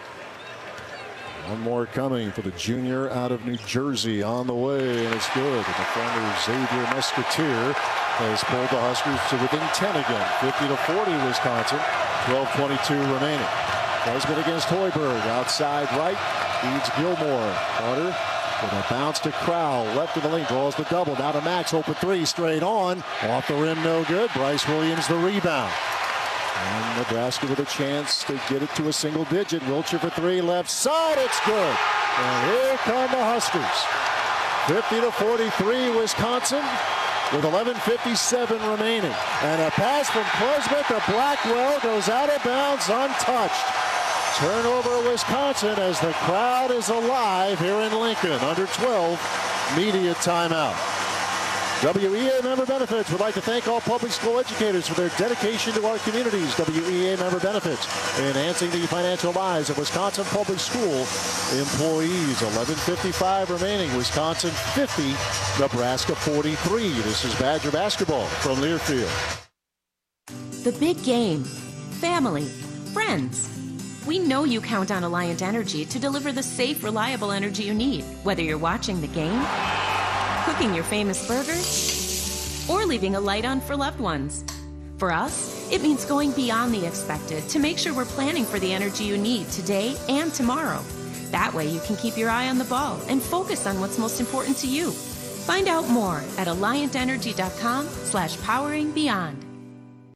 One more coming for the junior out of New Jersey on the way, and it's good. And the former Xavier Musketeer has pulled the Huskers to within ten again. fifty to forty Wisconsin, twelve twenty-two remaining. Klesmit against Hoiberg, outside right, feeds Gilmore. Carter with a bounce to Crowell, left of the lane, draws the double. Now to Max, open three, straight on. Off the rim, no good. Bryce Williams the rebound. And Nebraska with a chance to get it to a single digit. Wilcher for three, left side, it's good. And here come the Huskers. fifty to forty-three Wisconsin with eleven fifty-seven remaining. And a pass from Klesmit to Blackwell goes out of bounds untouched. Turnover Wisconsin as the crowd is alive here in Lincoln. Under twelve, media timeout. W E A Member Benefits would like to thank all public school educators for their dedication to our communities. W E A Member Benefits, enhancing the financial lives of Wisconsin public school employees. eleven fifty-five remaining. Wisconsin fifty, Nebraska forty-three. This is Badger basketball from Learfield. The big game. Family. Friends. We know you count on Alliant Energy to deliver the safe, reliable energy you need, whether you're watching the game, cooking your famous burgers, or leaving a light on for loved ones. For us, it means going beyond the expected to make sure we're planning for the energy you need today and tomorrow. That way you can keep your eye on the ball and focus on what's most important to you. Find out more at alliant energy dot com slash powering beyond.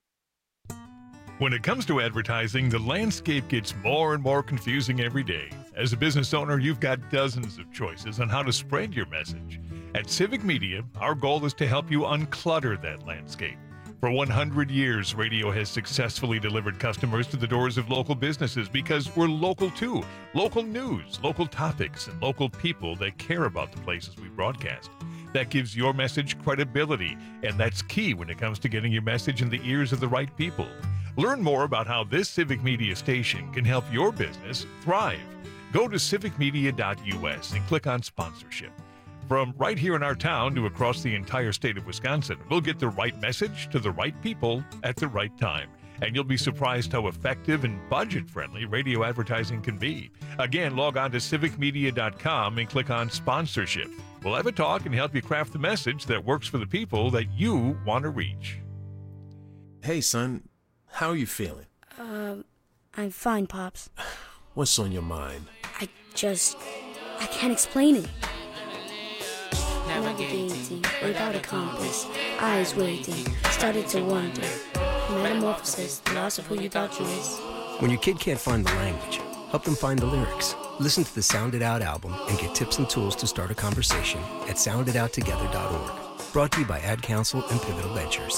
When it comes to advertising, the landscape gets more and more confusing every day. As a business owner, you've got dozens of choices on how to spread your message. At Civic Media, our goal is to help you unclutter that landscape. For one hundred years, radio has successfully delivered customers to the doors of local businesses because we're local too. Local news, local topics, and local people that care about the places we broadcast. That gives your message credibility, and that's key when it comes to getting your message in the ears of the right people. Learn more about how this Civic Media station can help your business thrive. Go to civic media dot U S and click on sponsorship. From right here in our town to across the entire state of Wisconsin, we'll get the right message to the right people at the right time. And you'll be surprised how effective and budget-friendly radio advertising can be. Again, log on to civic media dot com and click on sponsorship. We'll have a talk and help you craft the message that works for the people that you want to reach. Hey, son. How are you feeling? Um, I'm fine, Pops. What's on your mind? I just... I can't explain it. Navigating without a compass, eyes waiting, started to wonder. Metamorphosis, the loss of who you thought you was. When your kid can't find the language, help them find the lyrics. Listen to the Sound It Out album and get tips and tools to start a conversation at sound it out together dot org. Brought to you by Ad Council and Pivotal Ventures.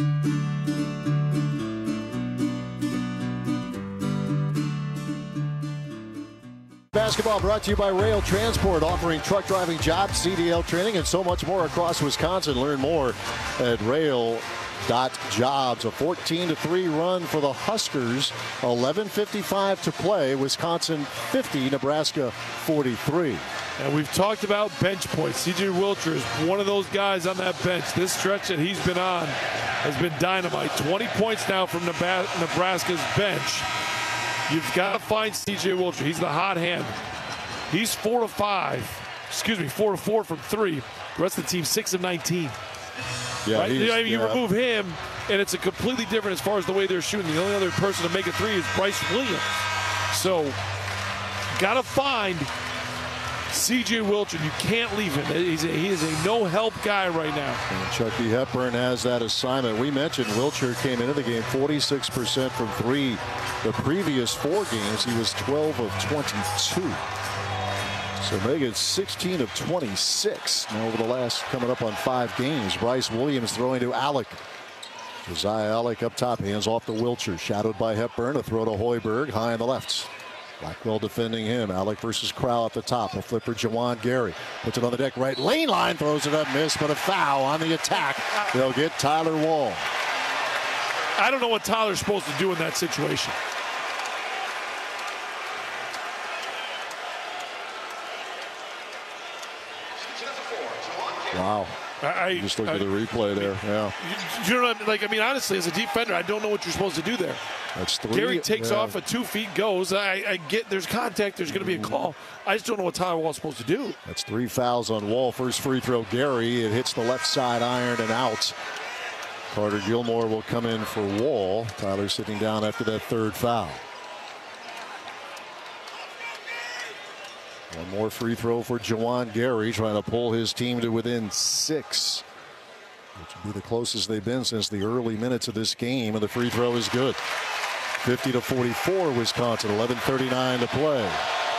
Basketball brought to you by Rail Transport, offering truck driving jobs, C D L training, and so much more across Wisconsin. Learn more at rail dot jobs. A fourteen to three run for the Huskers. eleven fifty-five to play. Wisconsin fifty, Nebraska forty-three. And we've talked about bench points. C J Wilcher is one of those guys on that bench. This stretch that he's been on has been dynamite. twenty points now from Nebraska's bench. You've got to find C J Wilcher. He's the hot hand. He's four to five. Excuse me, four to four from three. The rest of the team, six of nineteen. Yeah, right? You, know, you yeah. remove him, and it's a completely different as far as the way they're shooting. The only other person to make a three is Bryce Williams. So, got to find C J Wilcher. You can't leave him. He's a, he is a no-help guy right now. And Chucky Hepburn has that assignment. We mentioned Wilcher came into the game forty-six percent from three. The previous four games, he was twelve of twenty-two. So make it sixteen of twenty-six. Now over the last, coming up on five games. Bryce Williams throwing to Alec. Josiah Alec up top, hands off to Wilcher. Shadowed by Hepburn, a throw to Hoiberg, high on the left. Blackwell defending him. Alec versus Crowell at the top. A flip for Jawan Gary. Puts it on the deck right lane line. Throws it up, miss, but a foul on the attack. They'll get Tyler Wall. I don't know what Tyler's supposed to do in that situation. Wow. I, you just look I, at the replay there. Yeah. You, you know what I mean? Like, I mean, honestly, as a defender, I don't know what you're supposed to do there. That's three. Gary takes yeah. off at two feet, goes. I, I get there's contact. There's going to be a call. I just don't know what Tyler Wall's supposed to do. That's three fouls on Wall. First free throw, Gary. It hits the left side iron and out. Carter Gilmore will come in for Wall. Tyler sitting down after that third foul. One more free throw for Jawan Gary, trying to pull his team to within six, which would be the closest they've been since the early minutes of this game. And the free throw is good. fifty to forty-four, Wisconsin. eleven thirty-nine to play.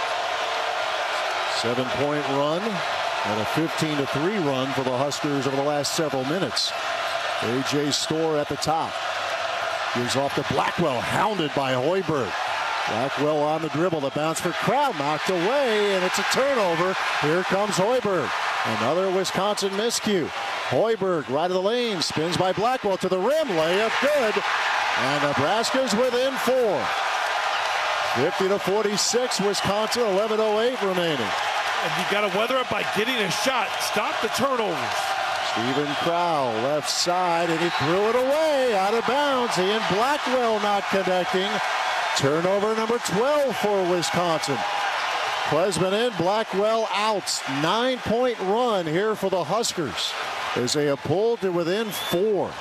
Seven-point run and a fifteen to three run for the Huskers over the last several minutes. A J Storr at the top. Gives off to Blackwell, hounded by Hoiberg. Blackwell on the dribble. The bounce for Crowell, knocked away, and it's a turnover. Here comes Hoiberg. Another Wisconsin miscue. Hoiberg right of the lane, spins by Blackwell to the rim, layup good. And Nebraska's within four. fifty to forty-six, Wisconsin, eleven oh eight remaining. And you got to weather it by getting a shot. Stop the turnovers. Stephen Crowell, left side, and he threw it away, out of bounds. He and Blackwell not connecting. Turnover number twelve for Wisconsin. Klesman in, Blackwell out. Nine-point run here for the Huskers as they have pulled to within four.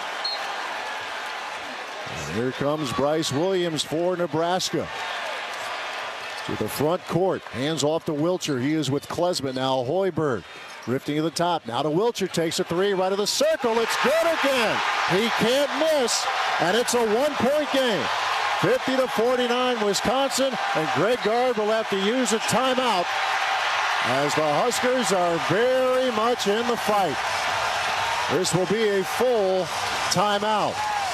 And here comes Bryce Williams for Nebraska. To the front court, hands off to Wilcher. He is with Klesman now. Hoiberg drifting to the top. Now to Wilcher, takes a three right of the circle. It's good again. He can't miss, and it's a one-point game. fifty to forty-nine, Wisconsin, and Greg Gard will have to use a timeout as the Huskers are very much in the fight. This will be a full timeout.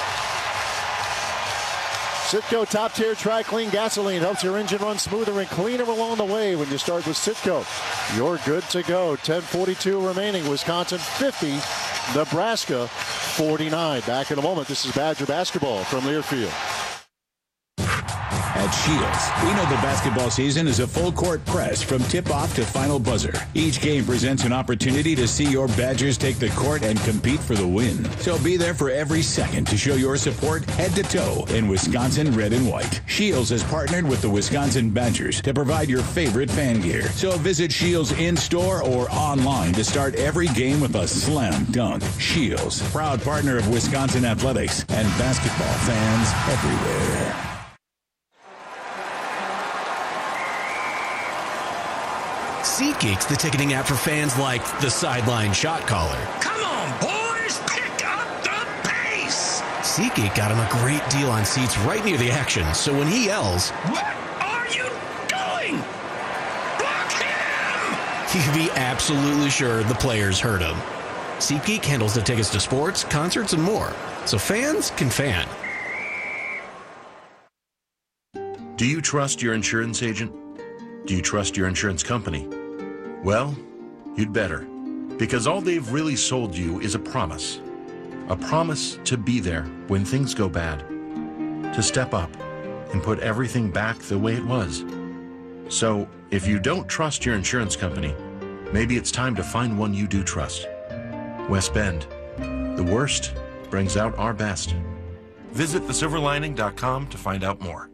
Citgo top-tier Tri-Clean gasoline helps your engine run smoother and cleaner along the way when you start with Citgo. You're good to go. ten forty-two remaining. Wisconsin fifty, Nebraska forty-nine. Back in a moment. This is Badger basketball from Learfield. At Shields, we know the basketball season is a full-court press from tip-off to final buzzer. Each game presents an opportunity to see your Badgers take the court and compete for the win. So be there for every second to show your support head-to-toe in Wisconsin red and white. Shields has partnered with the Wisconsin Badgers to provide your favorite fan gear. So visit Shields in-store or online to start every game with a slam dunk. Shields, proud partner of Wisconsin athletics and basketball fans everywhere. SeatGeek's the ticketing app for fans like the sideline shot caller. Come on, boys, pick up the pace! SeatGeek got him a great deal on seats right near the action, so when he yells, "What are you doing? Block him!" you can be absolutely sure the players heard him. SeatGeek handles the tickets to sports, concerts, and more, so fans can fan. Do you trust your insurance agent? Do you trust your insurance company? Well, you'd better, because all they've really sold you is a promise. A promise to be there when things go bad, to step up and put everything back the way it was. So, if you don't trust your insurance company, maybe it's time to find one you do trust. West Bend. The worst brings out our best. Visit the silver lining dot com to find out more.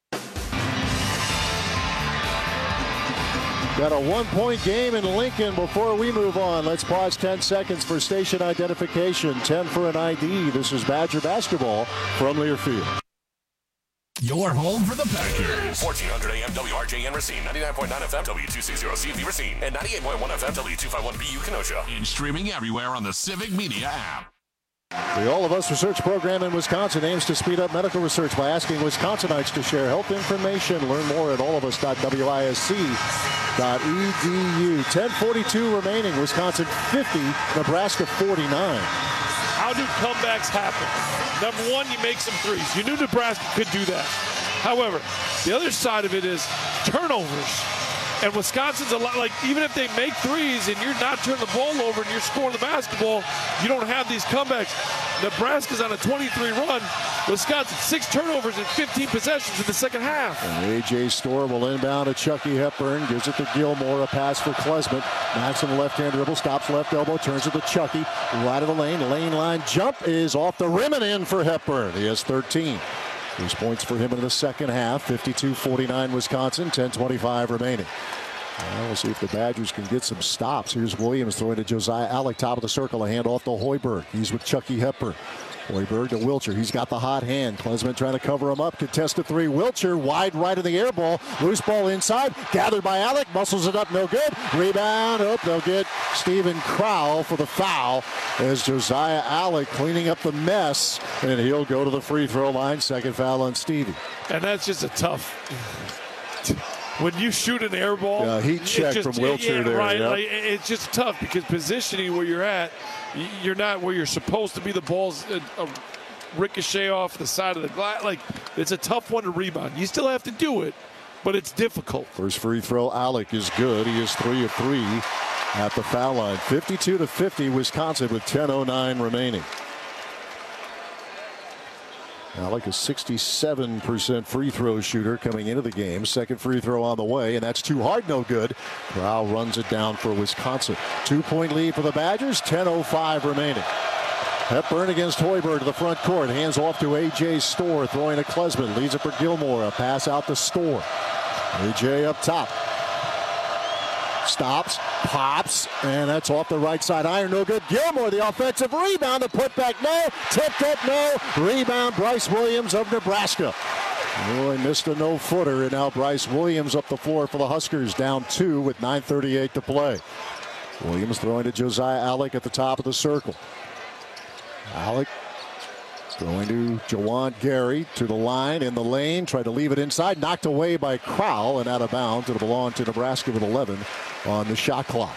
Got a one-point game in Lincoln. Before we move on, let's pause ten seconds for station identification. ten for an I D. This is Badger basketball from Learfield. Your home for the Packers. fourteen hundred A M W R J N Racine, ninety-nine point nine F M W two sixty C V Racine, and ninety-eight point one F M W two fifty-one B U Kenosha. And streaming everywhere on the Civic Media app. The All of Us research program in Wisconsin aims to speed up medical research by asking Wisconsinites to share health information. Learn more at all of us dot wisc dot e d u. ten forty-two remaining. Wisconsin fifty, Nebraska forty-nine. How do comebacks happen? Number one, you make some threes. You knew Nebraska could do that. However, the other side of it is turnovers. And Wisconsin's a lot like, even if they make threes and you're not turning the ball over and you're scoring the basketball, you don't have these comebacks. Nebraska's on a twenty-three run. Wisconsin, six turnovers and fifteen possessions in the second half. And A J Storr will inbound to Chucky Hepburn. Gives it to Gilmore. A pass for Klesmit. Maxim left-hand dribble. Stops left elbow. Turns it to Chucky. Right of the lane. Lane line jump is off the rim and in for Hepburn. He has thirteen. These points for him in the second half. fifty-two forty-nine Wisconsin. ten twenty-five remaining. Well, we'll see if the Badgers can get some stops. Here's Williams throwing to Josiah Alec, top of the circle. A handoff to Hoiberg. He's with Chucky Hepburn. Hoiberg to Wilcher. He's got the hot hand. Klesmit trying to cover him up. Contested three. Wilcher wide right of the air ball. Loose ball inside. Gathered by Alec. Muscles it up. No good. Rebound. Oh, they'll get Stephen Crowell for the foul as Josiah Alec cleaning up the mess. And he'll go to the free throw line. Second foul on Stevie. And that's just a tough... When you shoot an air ball, yeah, heat check just, from Wilcher yeah, there. Right, Yep. like, it's just tough because positioning where you're at, you're not where you're supposed to be. The ball's a, a ricochet off the side of the glass. Like, it's a tough one to rebound. You still have to do it, but it's difficult. First free throw, Alec is good. He is three of three at the foul line. fifty-two to fifty, Wisconsin with ten oh nine remaining. Alec, a sixty-seven percent free throw shooter coming into the game. Second free throw on the way, and that's too hard, no good. Crowell runs it down for Wisconsin. Two-point lead for the Badgers, ten oh five remaining. Hepburn against Hoiberg to the front court. Hands off to A J Storr, throwing to Klesmit. Leads it for Gilmore. A pass out to Storr. A J up top. Stops, pops, and that's off the right side iron. No good. Gilmore, the offensive rebound. The putback, no. Tipped up, no. Rebound, Bryce Williams of Nebraska. Oh, he missed a no-footer, and now Bryce Williams up the floor for the Huskers, down two with nine thirty-eight to play. Williams throwing to Josiah Alec at the top of the circle. Alec Going to Jawan Gary to the line in the lane. Tried to leave it inside. Knocked away by Crowell and out of bounds. It'll belong to Nebraska with eleven on the shot clock.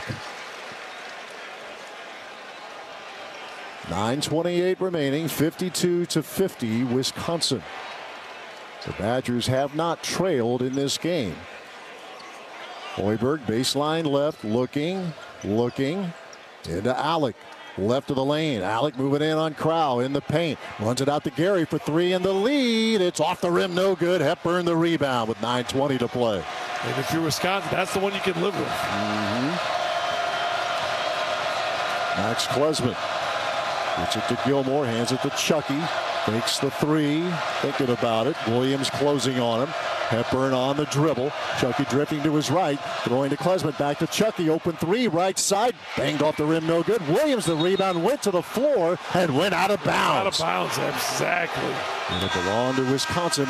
nine twenty-eight remaining. fifty-two to fifty Wisconsin. The Badgers have not trailed in this game. Hoiberg baseline left. Looking. Looking. Into Alec. Left of the lane. Alec moving in on Crowell in the paint. Runs it out to Gary for three in the lead. It's off the rim, no good. Hepburn the rebound with nine twenty to play. And if you're Wisconsin, that's the one you can live with. Mm-hmm. Max Klesman gets it to Gilmore, hands it to Chucky. Takes the three, thinking about it. Williams closing on him. Hepburn on the dribble. Chucky drifting to his right. Throwing to Klesman. Back to Chucky. Open three. Right side. Banged off the rim. No good. Williams, the rebound, went to the floor and went out of bounds. Out of bounds. Exactly. And it belonged to Wisconsin.